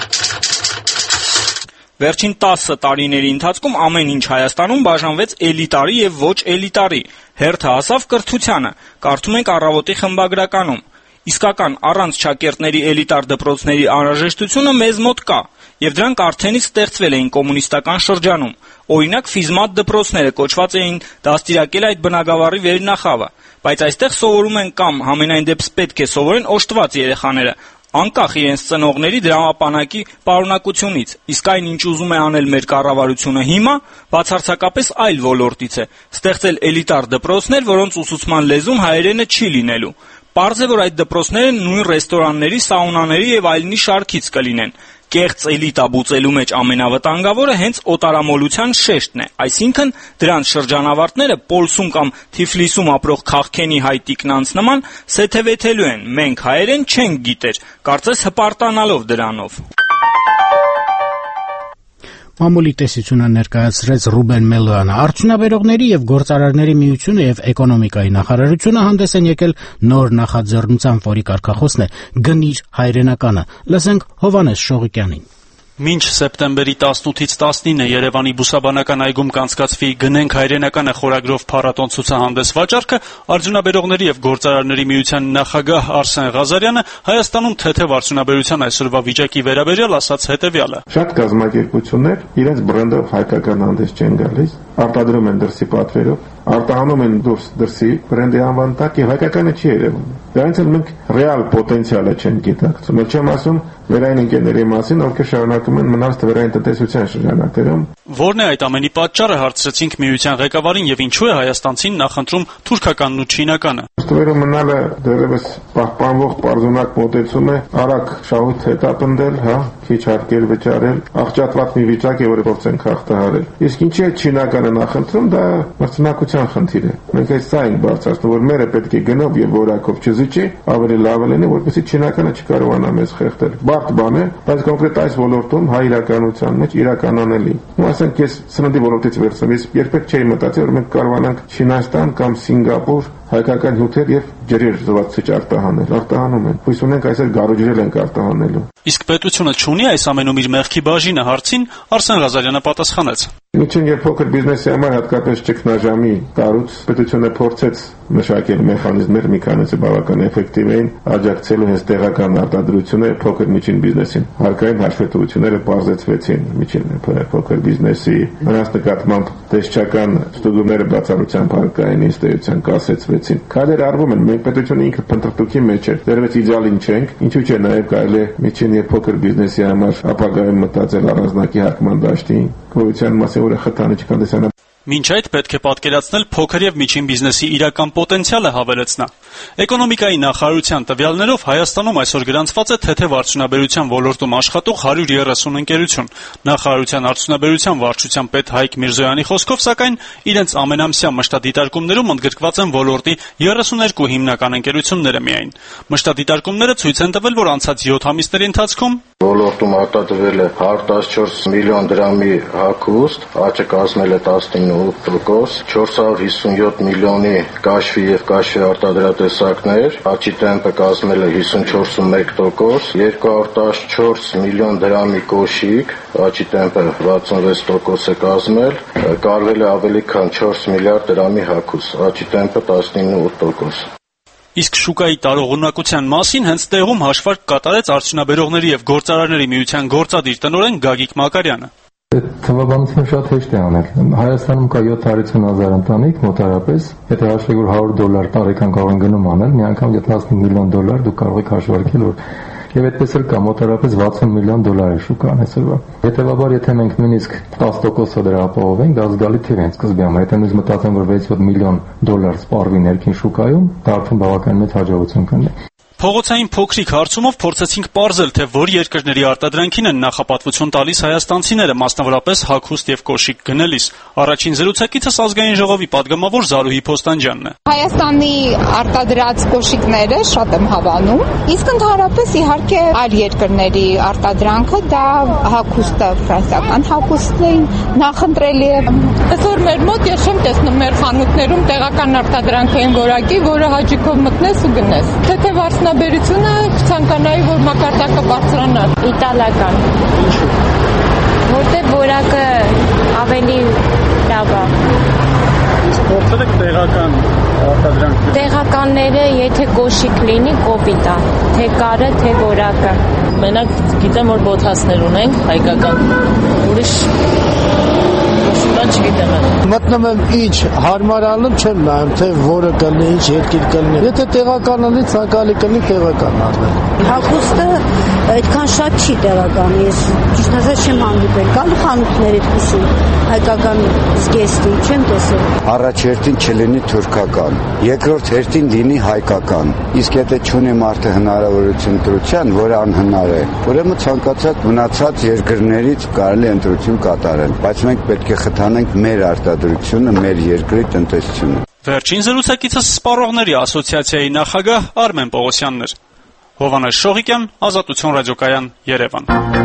Վերջին տասը տարիների ընթացքում ամեն ինչ Հայաստանում բաժանվեց էլիտարի եւ ոչ էլիտարի։ Հերթը հասավ կրթությանը, կարդում ենք «Առավոտ»-ի խմբագրականում։ Իսկական առանց չակերտների էլիտար դպրոցների անհրաժեշտությունը մեզ մոտ կա, եւ դրանք արդենից ստեղծվել էին կոմունիստական շրջանում։ Օրինակ ֆիզմատ դպրոցները կոչված էին դաստիարակել այդ բնագավառի վերնախավը, բայց այստեղ սովորում են կամ համենայն դեպս պետք է սովորեն օժտված երեխաները, անկախ իրենց ծնողների դրամապանակի պարունակությունից, իսկ այն, ինչ ուզում է անել մեր կառավարությունը հիմա, բացարձակապես այլ ոլորտից է՝ ստեղծել էլիտար դպրոցներ, որոնց ուսուցման լեզուն հայերենը չի լինելու։ Պարզ է, որ այդ դպրոցները նույն ռեստորանների, սաունաների եւ այլնի շարքից կլինեն։ Կեղծ էլիտա բուծելու մեջ ամենավտանգավորը հենց օտարամոլության շեշտն է, այսինքն դրանց շրջանավարտները Պոլսում կամ Թիֆլիսում ապրող քաղքենի հայ տիկնանց նման սեթևեթելու են, մենք հայերեն չենք գիտեր, կարծես հպարտանալով դրանով։ Մամուլի տեսությունը ներկայացրեց Ռուբեն Մելոյանը։ Արդյունաբերողների եւ գործարարների միությունը եւ էկոնոմիկայի նախարարությունը հանդես են եկել նոր նախաձեռնությամբ, որի կարգախոսն է «Գնիր հայրենականը»։ Լսենք Հովհաննես Շողիկյանին։ Մինչ սեպտեմբերի տասնութից տասնինը Երևանի Բուսաբանական այգում կանցկացվի «Գնենք հայրենականը» խորագրով փառատոն ցուցահանդես վաճառքը, Արդյունաբերողների եւ գործարարների միության նախագահ Արսեն Ղազարյանը Հայաստանում թեթև արդյունաբերության այսօրվա վիճակի վերաբերյալ ասաց հետեւյալը. Շատ կազմակերպություններ իրենց բրենդով հայկական հանդես չեն գալիս, արտադրում են դրսի պատվերով, արտահանում են դուրս դրսի բրենդի անվան տակ եւ հայկականը չի երևում։ Դրանից էլ մենք ռեալ պոտենցիալը չեն գիտակցում։ Էլ չեմ ասում վերային ընկերների մասին, ովքեր շարունակում են մնալ թվերային տնտեսության շրջանակներում։ Որն է այդ ամենի պատճառը, հարցրեցինք միության ղեկավարին, եւ ինչու է հայաստանցին նախընտրում թուրքականն ու չինականը։ Թվերում մնալը դեռևս պահպանվող պարզունակ մոտեցում է, արագ շահույթ հետապնդել, հա, քիչ հարկեր վճարել, աղճատված մի վիճակ է, որը փորձենք հաղթահարել։ Իսկ ինչի է չինականը նախընտրում, դա մրցունակության խնդիր է։ Մենք այս սա ենք բարձրացնում, որ մերը պետք է գնով եւ որակով չզիջի, ավելի լավ լինի, որպեսզի չինականը չկարողանա մեզ խեղդել։ Բարդ բան է, բայց կոնկրետ այս ոլորտում հայ իրականության մեջ իրականանելի։ Ու ասենք ես սննդի ոլորտից վերցնում, ես երբեք չէի մտածել, որ մենք կարողանանք Չինաստան կամ Սինգապուր հայկական հյութեր եւ ջրեր զվարճ արտահանել, արտահանում են։ Հույս ունենք այսօր գարոջրել ենք արտահանելու։ Իսկ պետությունը չունի այս ամենում իր մեղքի բաժինը հարցին Արսեն Ղազարյանը պատասխանեց. Միջին եւ փոքր բիզնեսի համար հատկապես ճգնաժամի կառույց պետությունը փորձեց մշակել մեխանիզմներ, մի քանիսը բավական էֆեկտիվ էին, աջակցելու հենց տեղական արտադրությունը փոքր միջին բիզնեսին։ Հարկային հաշվետվությունները բարձրացվեցին միջին փոքր բիզնեսի, նրանց նկատմամբ տեսչական ստուգումները բացառությամբ հարկային ինստիտուցիան կասեցվեցին։ Քայլեր արվում են, մենք պետությունը ինքը փնտրտուքի մեջ է, դեռևս իդեալին չենք, ինչու՞ չէ նաև կարելի է միջին եւ փոքր բիզնեսի համար ապագայում մտածել առանձնակի հարկման դաշտի գոյության մասին, որը խթանը չկանդեսանա։ Մինչ այդ պետք է պատկերացնել փոքր եւ միջին բիզնեսի իրական պոտենցիալը, հավելեց նա։ Էկոնոմիկայի նախարարության տվյալներով Հայաստանում այսօր գրանցված է թեթև արդյունաբերության ոլորտում աշխատող հարյուր երեսուն ընկերություն։ Նախարարության արդյունաբերության վարչության պետ Հայկ Միրզոյանի խոսքով, սակայն, իրենց ամենամսյա մշտադիտարկումներում ընդգրկված են ոլորտի երեսուներկու հիմնական ընկերությունները միայն։ Մշտադիտարկումները ցույց են տվել, որ անցած յոթ ամիսների ընթացքում ոլորտում արտադրվել է հարյուր տասնչորս միլիոն դրամի հագուստ, աճը կազմել է տասնինուութ տոկոս, չորս հարյուր հիսունյոթ միլիոնի կաշվի եւ կաշվի արտադրատեսակներ, աճի տեմպը կազմել է հիսունչորս կόμμα մեկ տոկոս, երկու հարյուր տասնչորս միլիոն դրամի կոշիկ, աճի տեմպը վաթսունվեց տոկոս է կազմել, կարվել է ավելի քան չորս միլիարդ դրամի հագուստ, աճի տեմպը տասնինուութ տոկոս։ Իսկ շուկայի տարողունակության մասին հենց տեղում հաշվարկ կատարեց արդյունաբերողների եւ գործարարների միության գործադիր տնօրեն Գագիկ Մակարյանը։ Թվաբանությունը շատ հեշտ է անել։ Հայաստանում կա յոթ հազար ընտանիք մոտարապես, եթե հաշվեք որ հարյուր դոլար տարեկան կարող են գնում անել, մի անգամ յոթանասուն միլիոն դոլար դուք կարող եք հաշվարկել, որ եւ այդպես էլ կա մոտարապես վաթսուն միլիոն դոլար է շուկան այսօրվա։ Հետևաբար եթե մենք նույնիսկ տասը տոկոսով դրա ապահովենք, դա զգալի թիվ է սկզբի համար։ Եթե մենք մտածենք որ վեց-յոթ միլիոն դոլար սպառվի ներքին շուկայում, դա արդեն բավական մեծ հաջողություն կլինի։ Փողոցային փոքրիկ հարցումով փորձեցինք պարզել, թե որ երկրների արտադրանքին են նախապատվություն տալիս հայաստանցիները, մասնավորապես հագուստ եւ կոշիկ գնելիս։ Առաջին զրուցակիցս ազգային ժողովի падգամավոր Զարուհի Փոստանջյանն է։ Հայաստանի արտադրած կոշիկները շատ եմ հավանում, իսկ ընդհանրապես իհարկե այլ երկրների արտադրանքը դա հագուստը, ֆրանսիական հագուստն է, նախընտրելի է։ Այսօր մեր մոտ ես չեմ տեսնում մեր խանութներում տեղական արտադրանքային որակի, որը հաճիկով մտնես ու գնես։ Թեթև Բերությունը ցանկանայի որ մակարդակը բարձրանա իտալական որտեղ որակը ավելի լավ է իսկ փորձել եք տեղական արտադրանք տեղականները եթե կոշիկ լինի կոպիտ է թե կարը թե որակը մենակ գիտեմ որ բոթասներ ունենք հայկական ուրիշ մտնում եմ ինչ հարմարանալու չեմ նայում թե որը կլինի ինչ երկիր կլինի եթե տեղական լինի ցանկալի կլինի տեղական առնել հագուստը այդքան շատ չի տեղական ես ճիշտ ասած չեմ հանդիպել կան խանութներ այդպիսի հայկական զգեստի չեմ տեսել առաջ հերթին չլինի թուրքական երկրորդ հերթին լինի հայկական իսկ եթե չունի մարդը հնարավորություն ընտրության որը անհնար է ուրեմն ցանկացած մնացած երկրներից կարելի է ընտրություն կատարել բայց մենք պետք է խթանենք մեր արտադրությունը, մեր երկրի տնտեսությունը։ Վերջին զրուցակիցս Սպառողների ասոցիացիայի նախագահ Արմեն Պողոսյանն էր։ Հովհաննես Շողիկյան, Ազատություն ռադիոկայան, Երևան։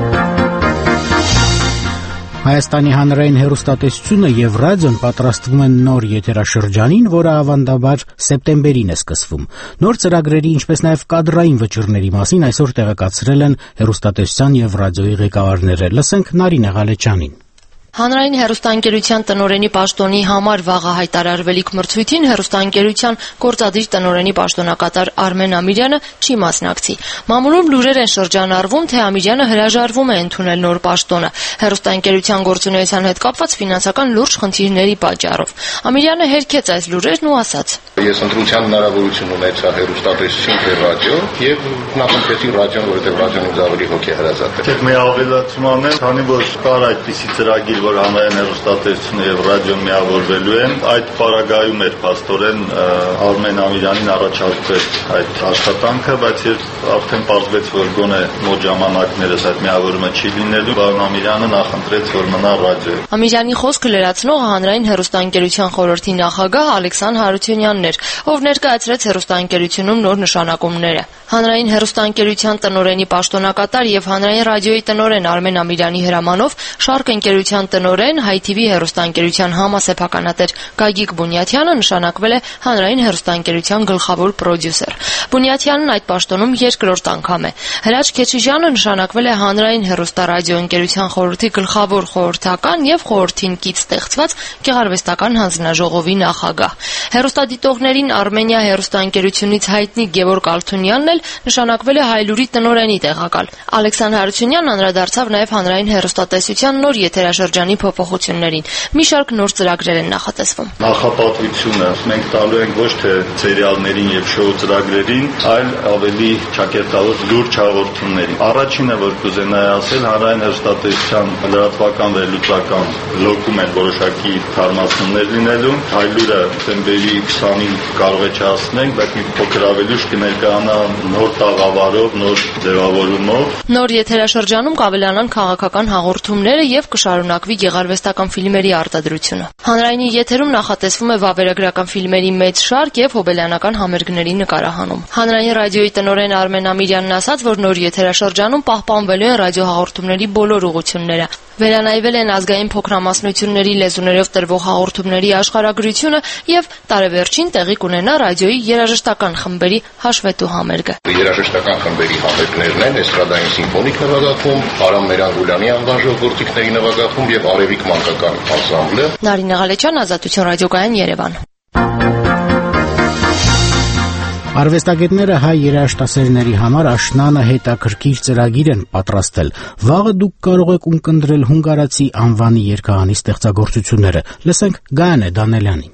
Հայաստանի հանրային հեռուստատեսությունը եւ ռադիոն պատրաստվում են նոր եթերաշրջանին, որը ավանդաբար սեպտեմբերին է սկսվում։ Նոր ծրագրերի, ինչպես նաեւ կադրային վճիռների մասին այսօր տեղեկացրել են հեռուստատեսության եւ ռադիոյի ղեկավարները։ Լսենք Նարինե Ղալեչյանին։ Հանրային հեռուստաընկերության տնօրենի պաշտոնի համար վաղը հայտարարվելիք մրցույթին հեռուստաընկերության գործադիր տնօրենի պաշտոնակատար Արմեն Ամիրյանը չի մասնակցի։ Մամուլում լուրեր են շրջանառվում, թե Ամիրյանը հրաժարվում է ընդունել նոր պաշտոնը հեռուստաընկերության գործունեության հետ կապված ֆինանսական լուրջ խնդիրների պատճառով։ Ամիրյանը հերքեց այս լուրերն ու ասաց. ես ընտրության հնարավորություն ունեցա հեռուստատեսություն թե ռադիո եւ նախընտրեցի ռադիոն, որովհետեւ ռադիոն ինձ ավելի հոգեհրազատ է։ Դեք մի ավելացում անեմ, քանի որ կար այդպիսի ծրագիր, որ հանրային հեռուստատեսությունը եւ ռադիոն միավորվելու են, այդ պարագայում էր փաստորեն Արմեն Ամիրյանին առաջարկվեց այդ աշխատանքը, բայց երբ արդեն պարզվեց, որ գոնե մոտ ժամանակներս այդ միավորումը չի լինելու, պարոն Ամիրյանը նախընտրեց, որ մնա ռադիո։ Ամիրյանի խոսքը լրացնողը հանրային հեռուստաընկերության խորհրդի նախագահ Ալեքսան Հարությունյանն էր, ով ներկայացրեց հեռուստաընկերությունում նոր նշանակումները։ Հանրային հեռուստաընկերության տնօրենի պաշտոնակատար եւ հանրային ռադիոյի տնօրեն Արմեն Ամիրյանի հրամանով Շարք ընկերության տնօրեն Հայ թի վի հեռուստաընկերության համասեփականատեր Գագիկ Բունյաթյանը նշանակվել է հանրային հեռուստաընկերության գլխավոր պրոդյուսեր։ Բունյաթյանն այդ պաշտոնում երկրորդ անգամ է։ Հրաչ Քեչիջյանը նշանակվել է հանրային հեռուստարադիոընկերության խորհրդի գլխավոր խորհրդական եւ խորհրդին կից ստեղծված գեղարվեստական հանձնաժողովի նախագահ։ Հեռուստադիտողներին Արմենիա հեռուստաընկերությունից հայտնի Գևորգ Ալթունյանն էլ նշանակվել է Հայլուրի տնօրենի տեղակալ։ Ալեքսան Հարությունյանն անդրադարձավ նաեւ հանրային հեռուստատեսության նոր եթերաշրջանի փոփոխություններին։ Մի շարք նոր ծրագրեր են նախատեսվում։ Նախապատվությունը մենք տալու ենք ոչ թե սերիալներին եւ շոու ծրագրերին, այլ ավելի ճակերտավոր լուրջ հաղորդումներին։ Առաջինը, որ կուզենայի ասել, հանրային հեռուստատեսության լրատվական վերլուծական բլոկում են որոշակի թարմացումներ լինելու։ Հայլուրը դեմբերի քսանին կարող է չհասնենք, բայց մի փոքր ավելի ուշ կներկայանա նոր տաղավարով, նոր ձևավորումով։ Նոր եթերաշրջանում կավելանան քաղաքական հաղորդումները եւ կշարունակվի գեղարվեստական ֆիլմերի արտադրությունը։ Հանրայինի եթերում նախատեսվում է վավերագրական ֆիլմերի մեծ շարք եւ հոբելյանական համերգների նկարահանում։ Հանրային ռադիոյի տնօրեն Արմեն Ամիրյանն ասաց, որ նոր եթերաշրջանում պահպանվելու են ռադիոհաղորդումների բոլոր ուղղությունները։ Վերանայվել են ազգային փոքրամասնությունների լեզուներով տրվող հաղորդումների աշխարհագրությունը եւ տարեվերջին տեղի կունենա ռադիոյի երաժշտական խմբերի հաշվետու համերգը։ Երաժշտական խմբերի համերգներն են էստրադային սիմֆոնիկ նվագախումբ, Արամ Մերանգուլյանի անվան ժողովրդիկների նվագախումբ եւ Արևիկ մանկական անսամբլը։ Նարինե Ղալեչյան, Ազատություն ռադիոկայան, Երևան։ Արվեստագետները հայ երաժշտասերների համար աշնանը հետաքրքիր ծրագիր են պատրաստել։ Վաղը դուք կարող եք ունկնդրել հունգարացի անվանի երգահանի ստեղծագործությունները։ Լսենք Գայանե Դանելյանին։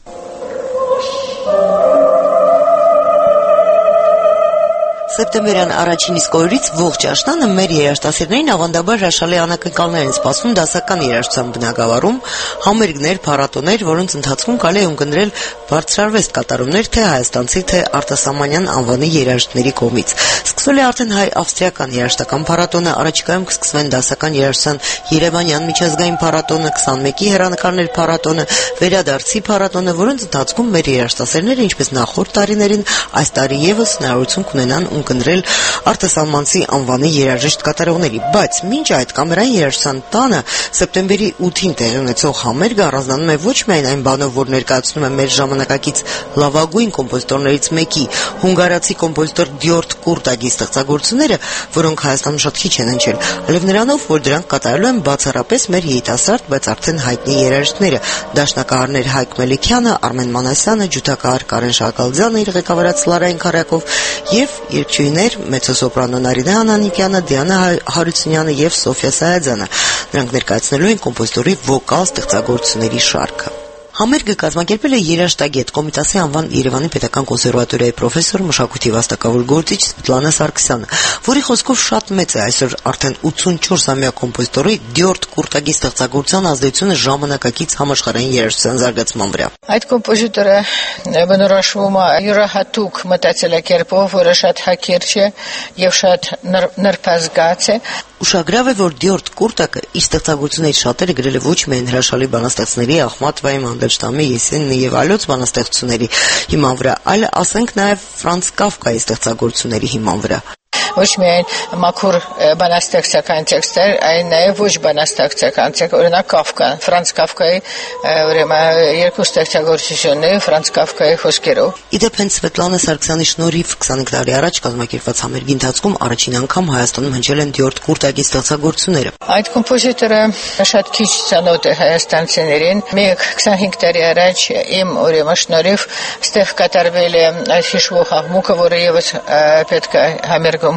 Սեպտեմբերյան առաջին իսկ օրերից ողջ աշնանը մեր երաժշտասերներին ավանդաբար հրաշալի անակնկալներ են սպասում դասական երաժշտության բնագավառում, համերգներ, փառատոներ, որոնց ընթացքում կարելի է ունկնդրել բարձրարվեստ կատարումներ թե հայաստանցի, թե արտասահմանյան անվանի երաժիշտների կողմից։ Սկսվել է արդեն հայ-ավստրիական երաժշտական փառատոնը, առաջիկայում կսկսվեն դասական երաժշտության Երևանյան միջազգային փառատոնը, քսանմեկի հեռանկարներ փառատոնը, վերադարձի փառատոնը, որոնց ընթացքում մեր երաժշտասերները, ինչպես նախորդ տարիներին, այս տարի եւս հնարավորություն կունենան ունկնդրել արտասահմանցի անվանի երաժիշտ կատարողների, բայց մինչ այդ կամերային երաժշտության տանը սեպտեմբերի ութին տեղի ունեցող համերգը առանձնանում է ոչ միայն այն բանով, որ ներկայացնում է մեր ժամանակակից լավագույն կոմպոզիտորներից մեկի, հունգարացի կոմպոզիտոր Դյորդ Կուրտագի ստեղծագործությունները, որոնք Հայաստանում շատ քիչ են հնչել, այլև նրանով, որ դրանք կատարելու են բացառապես մեր երիտասարդ, բայց արդեն հայտնի երաժիշտները, դաշնակահարներ Հայկ Մելիքյանը, Արմեն Մանասյանը, ջութակահար Կարեն Շակալձյանը իր ղեկավարած Լարային Քարյակով եւ երգչուհիներ մեծոսոպրանո Նարինե Անանիկյանը, Դիանա Հարությունյանը եւ Սոֆիա Սայադյանը։ Նրանք ներկայացնելու են կոմպոզիտորի վոկալ ստեղծագործությունների շարքը։ Համերգը կազմակերպել է երաժշտագետ Կոմիտասի անվան Երևանի Պետական կոնսերվատորիայի պրոֆեսոր մշակույթի վաստակավոր գործիչ Սվետլանա Սարգսյանը, որի խոսքով շատ մեծ է այսօր արդեն ութսունչորսամյա կոմպոզիտորի Դյորդ Կուրտագի ստեղծագործության ազդեցությունը ժամանակակից համաշխարհային երաժշտության զարգացման վրա։ Այդ կոմպոզիտորը բնորոշվում է յուրահատուկ մտածելակերպով, որը շատ հակիրճ է եւ շատ նրբազգաց է։ Ուշագրավ է, որ Դյորդ Կուրտագը իր ստեղծագործությունների շատերը գրել է ոչ միայն հրաշալի բանաստեղծների Ախմատովայի, Մանդելշտամի, Եսենինի եւ այլոց բանաստեղծությունների հիման վրա, այլ ասենք նաեւ Ֆրանց Կաֆկայի ստեղծագործությունների հիման վրա։ Ոչ միայն մաքուր բանաստեղծական տեքստեր, այլ նաև ոչ բանաստեղծական տեքստեր, օրինակ Կաֆկան, Ֆրանց Կաֆկայի ուրեմն երկու ստեղծագործությունները Ֆրանց Կաֆկայի խոսքերով։ Իդեպ հենց Սվետլանա Սարգսյանի շնորհիվ քսանուք տարի առաջ կազմակերպված համերգի ընթացքում առաջին անգամ Հայաստանում հնչել են Դյորդ Կուրտագի ստեղծագործությունները։ Այդ կոմպոզիտորը շատ քիչ ծանոթ է հայաստանցիներին։ Մեկ քսանհինգ տարի առաջ իմ ուրեմն շնորհիվ ստեղ կատարվել է այդ հիշվող աղմուկը, որը եւս պետք է համերգում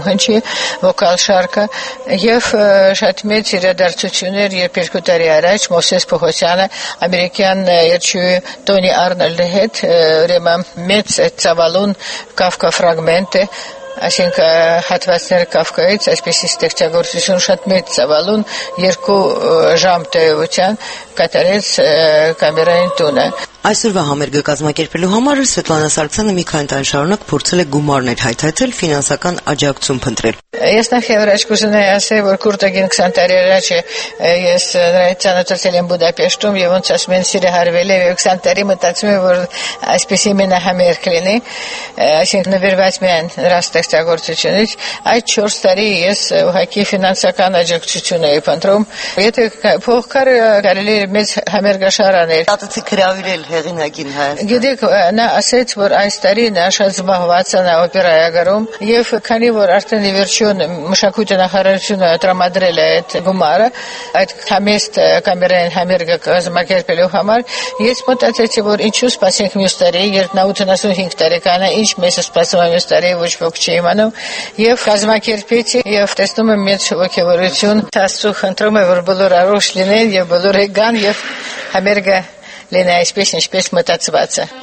հնչի վոկալ շարքը եւ շատ մեծ իրադարձություններ, երբ երկու տարի առաջ Մովսես Պողոսյանը ամերիկյան երգչուհի Տոնի Արնոլդի հետ ուրեմն մեծ ծավալուն Կավկա ֆրագմենտը այսինքն հատվածներ Կավկայից այսպեսի ստեղծագործություն շատ մեծ ծավալուն երկու ժամ տևության կատարեց կամերային տունը։ Այսօրվա համերգը կազմակերպելու համար Սվետլանա Սարգսյանը մի քանի տարի շարունակ փորձել է գումարներ հայթայթել, ֆինանսական աջակցություն փնտրել։ Ես նախ եւրաջ կուզենայի ասել, որ Կուրտագին քսան տարի առաջ ես նրանց ծանոթացել եմ Բուդապեշտում եւ ոնց ասում են սիրը հարվել եւ քսան տարի մտածում եմ, որ այսպեսի մենահամերգ լինի, այսինքն նվիրված միայն նրա ստեղծագործությունից, այդ չորս տարի ես ուղղակի ֆինանսական աջակցություն էի փնտրում։ Եթե փող կար, կարելի է մեծ համերգաշար անել։ Տատուցի գրավիրել հեղինակին հայ։ Գիտեք, նա ասաց, որ այս տարի նա շատ զբաղված է օպերայի գրում եւ քանի որ արդեն վերջում մշակույթի նախարարությունը տրամադրել է այդ գումարը, այդ համեստ կամերային համերգը կազմակերպելու համար, ես մտածեցի, որ ինչու սպասենք մյուս տարի, երբ նա ութանասունհինգ տարեկան է, ինչ մեզ սպասում է մյուս տարի, ոչ ոք չի իմանում, եւ կազմակերպեցի եւ տեսնում եմ մեծ ողջավորություն, Աստծո խնդրում եմ, որ բոլոր առողջ լինեն եւ բոլորը գան եւ համերգը լինի այսպես ինչպես մտածված է։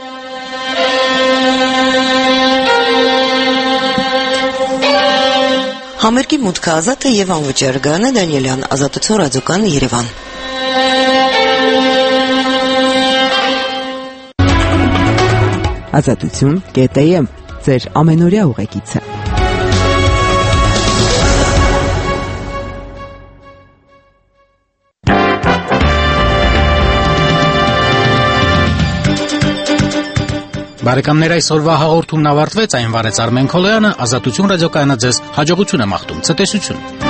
Համերգի մուտքը ազատ է եւ անվճար։ Գարանե Դանիելյան, Ազատություն ռադիոկան, Երևան։ Ազատություն կետ է եմ, ձեր ամենօրյա ուղեկիցը։ Բարեկամներ, այսօրվա հաղորդումն ավարտվեց, այն վարեց Արմեն Քոլոյանը, Ազատություն ռադիոկայանը ձեզ հաջողություն է մաղթում, ցտեսություն։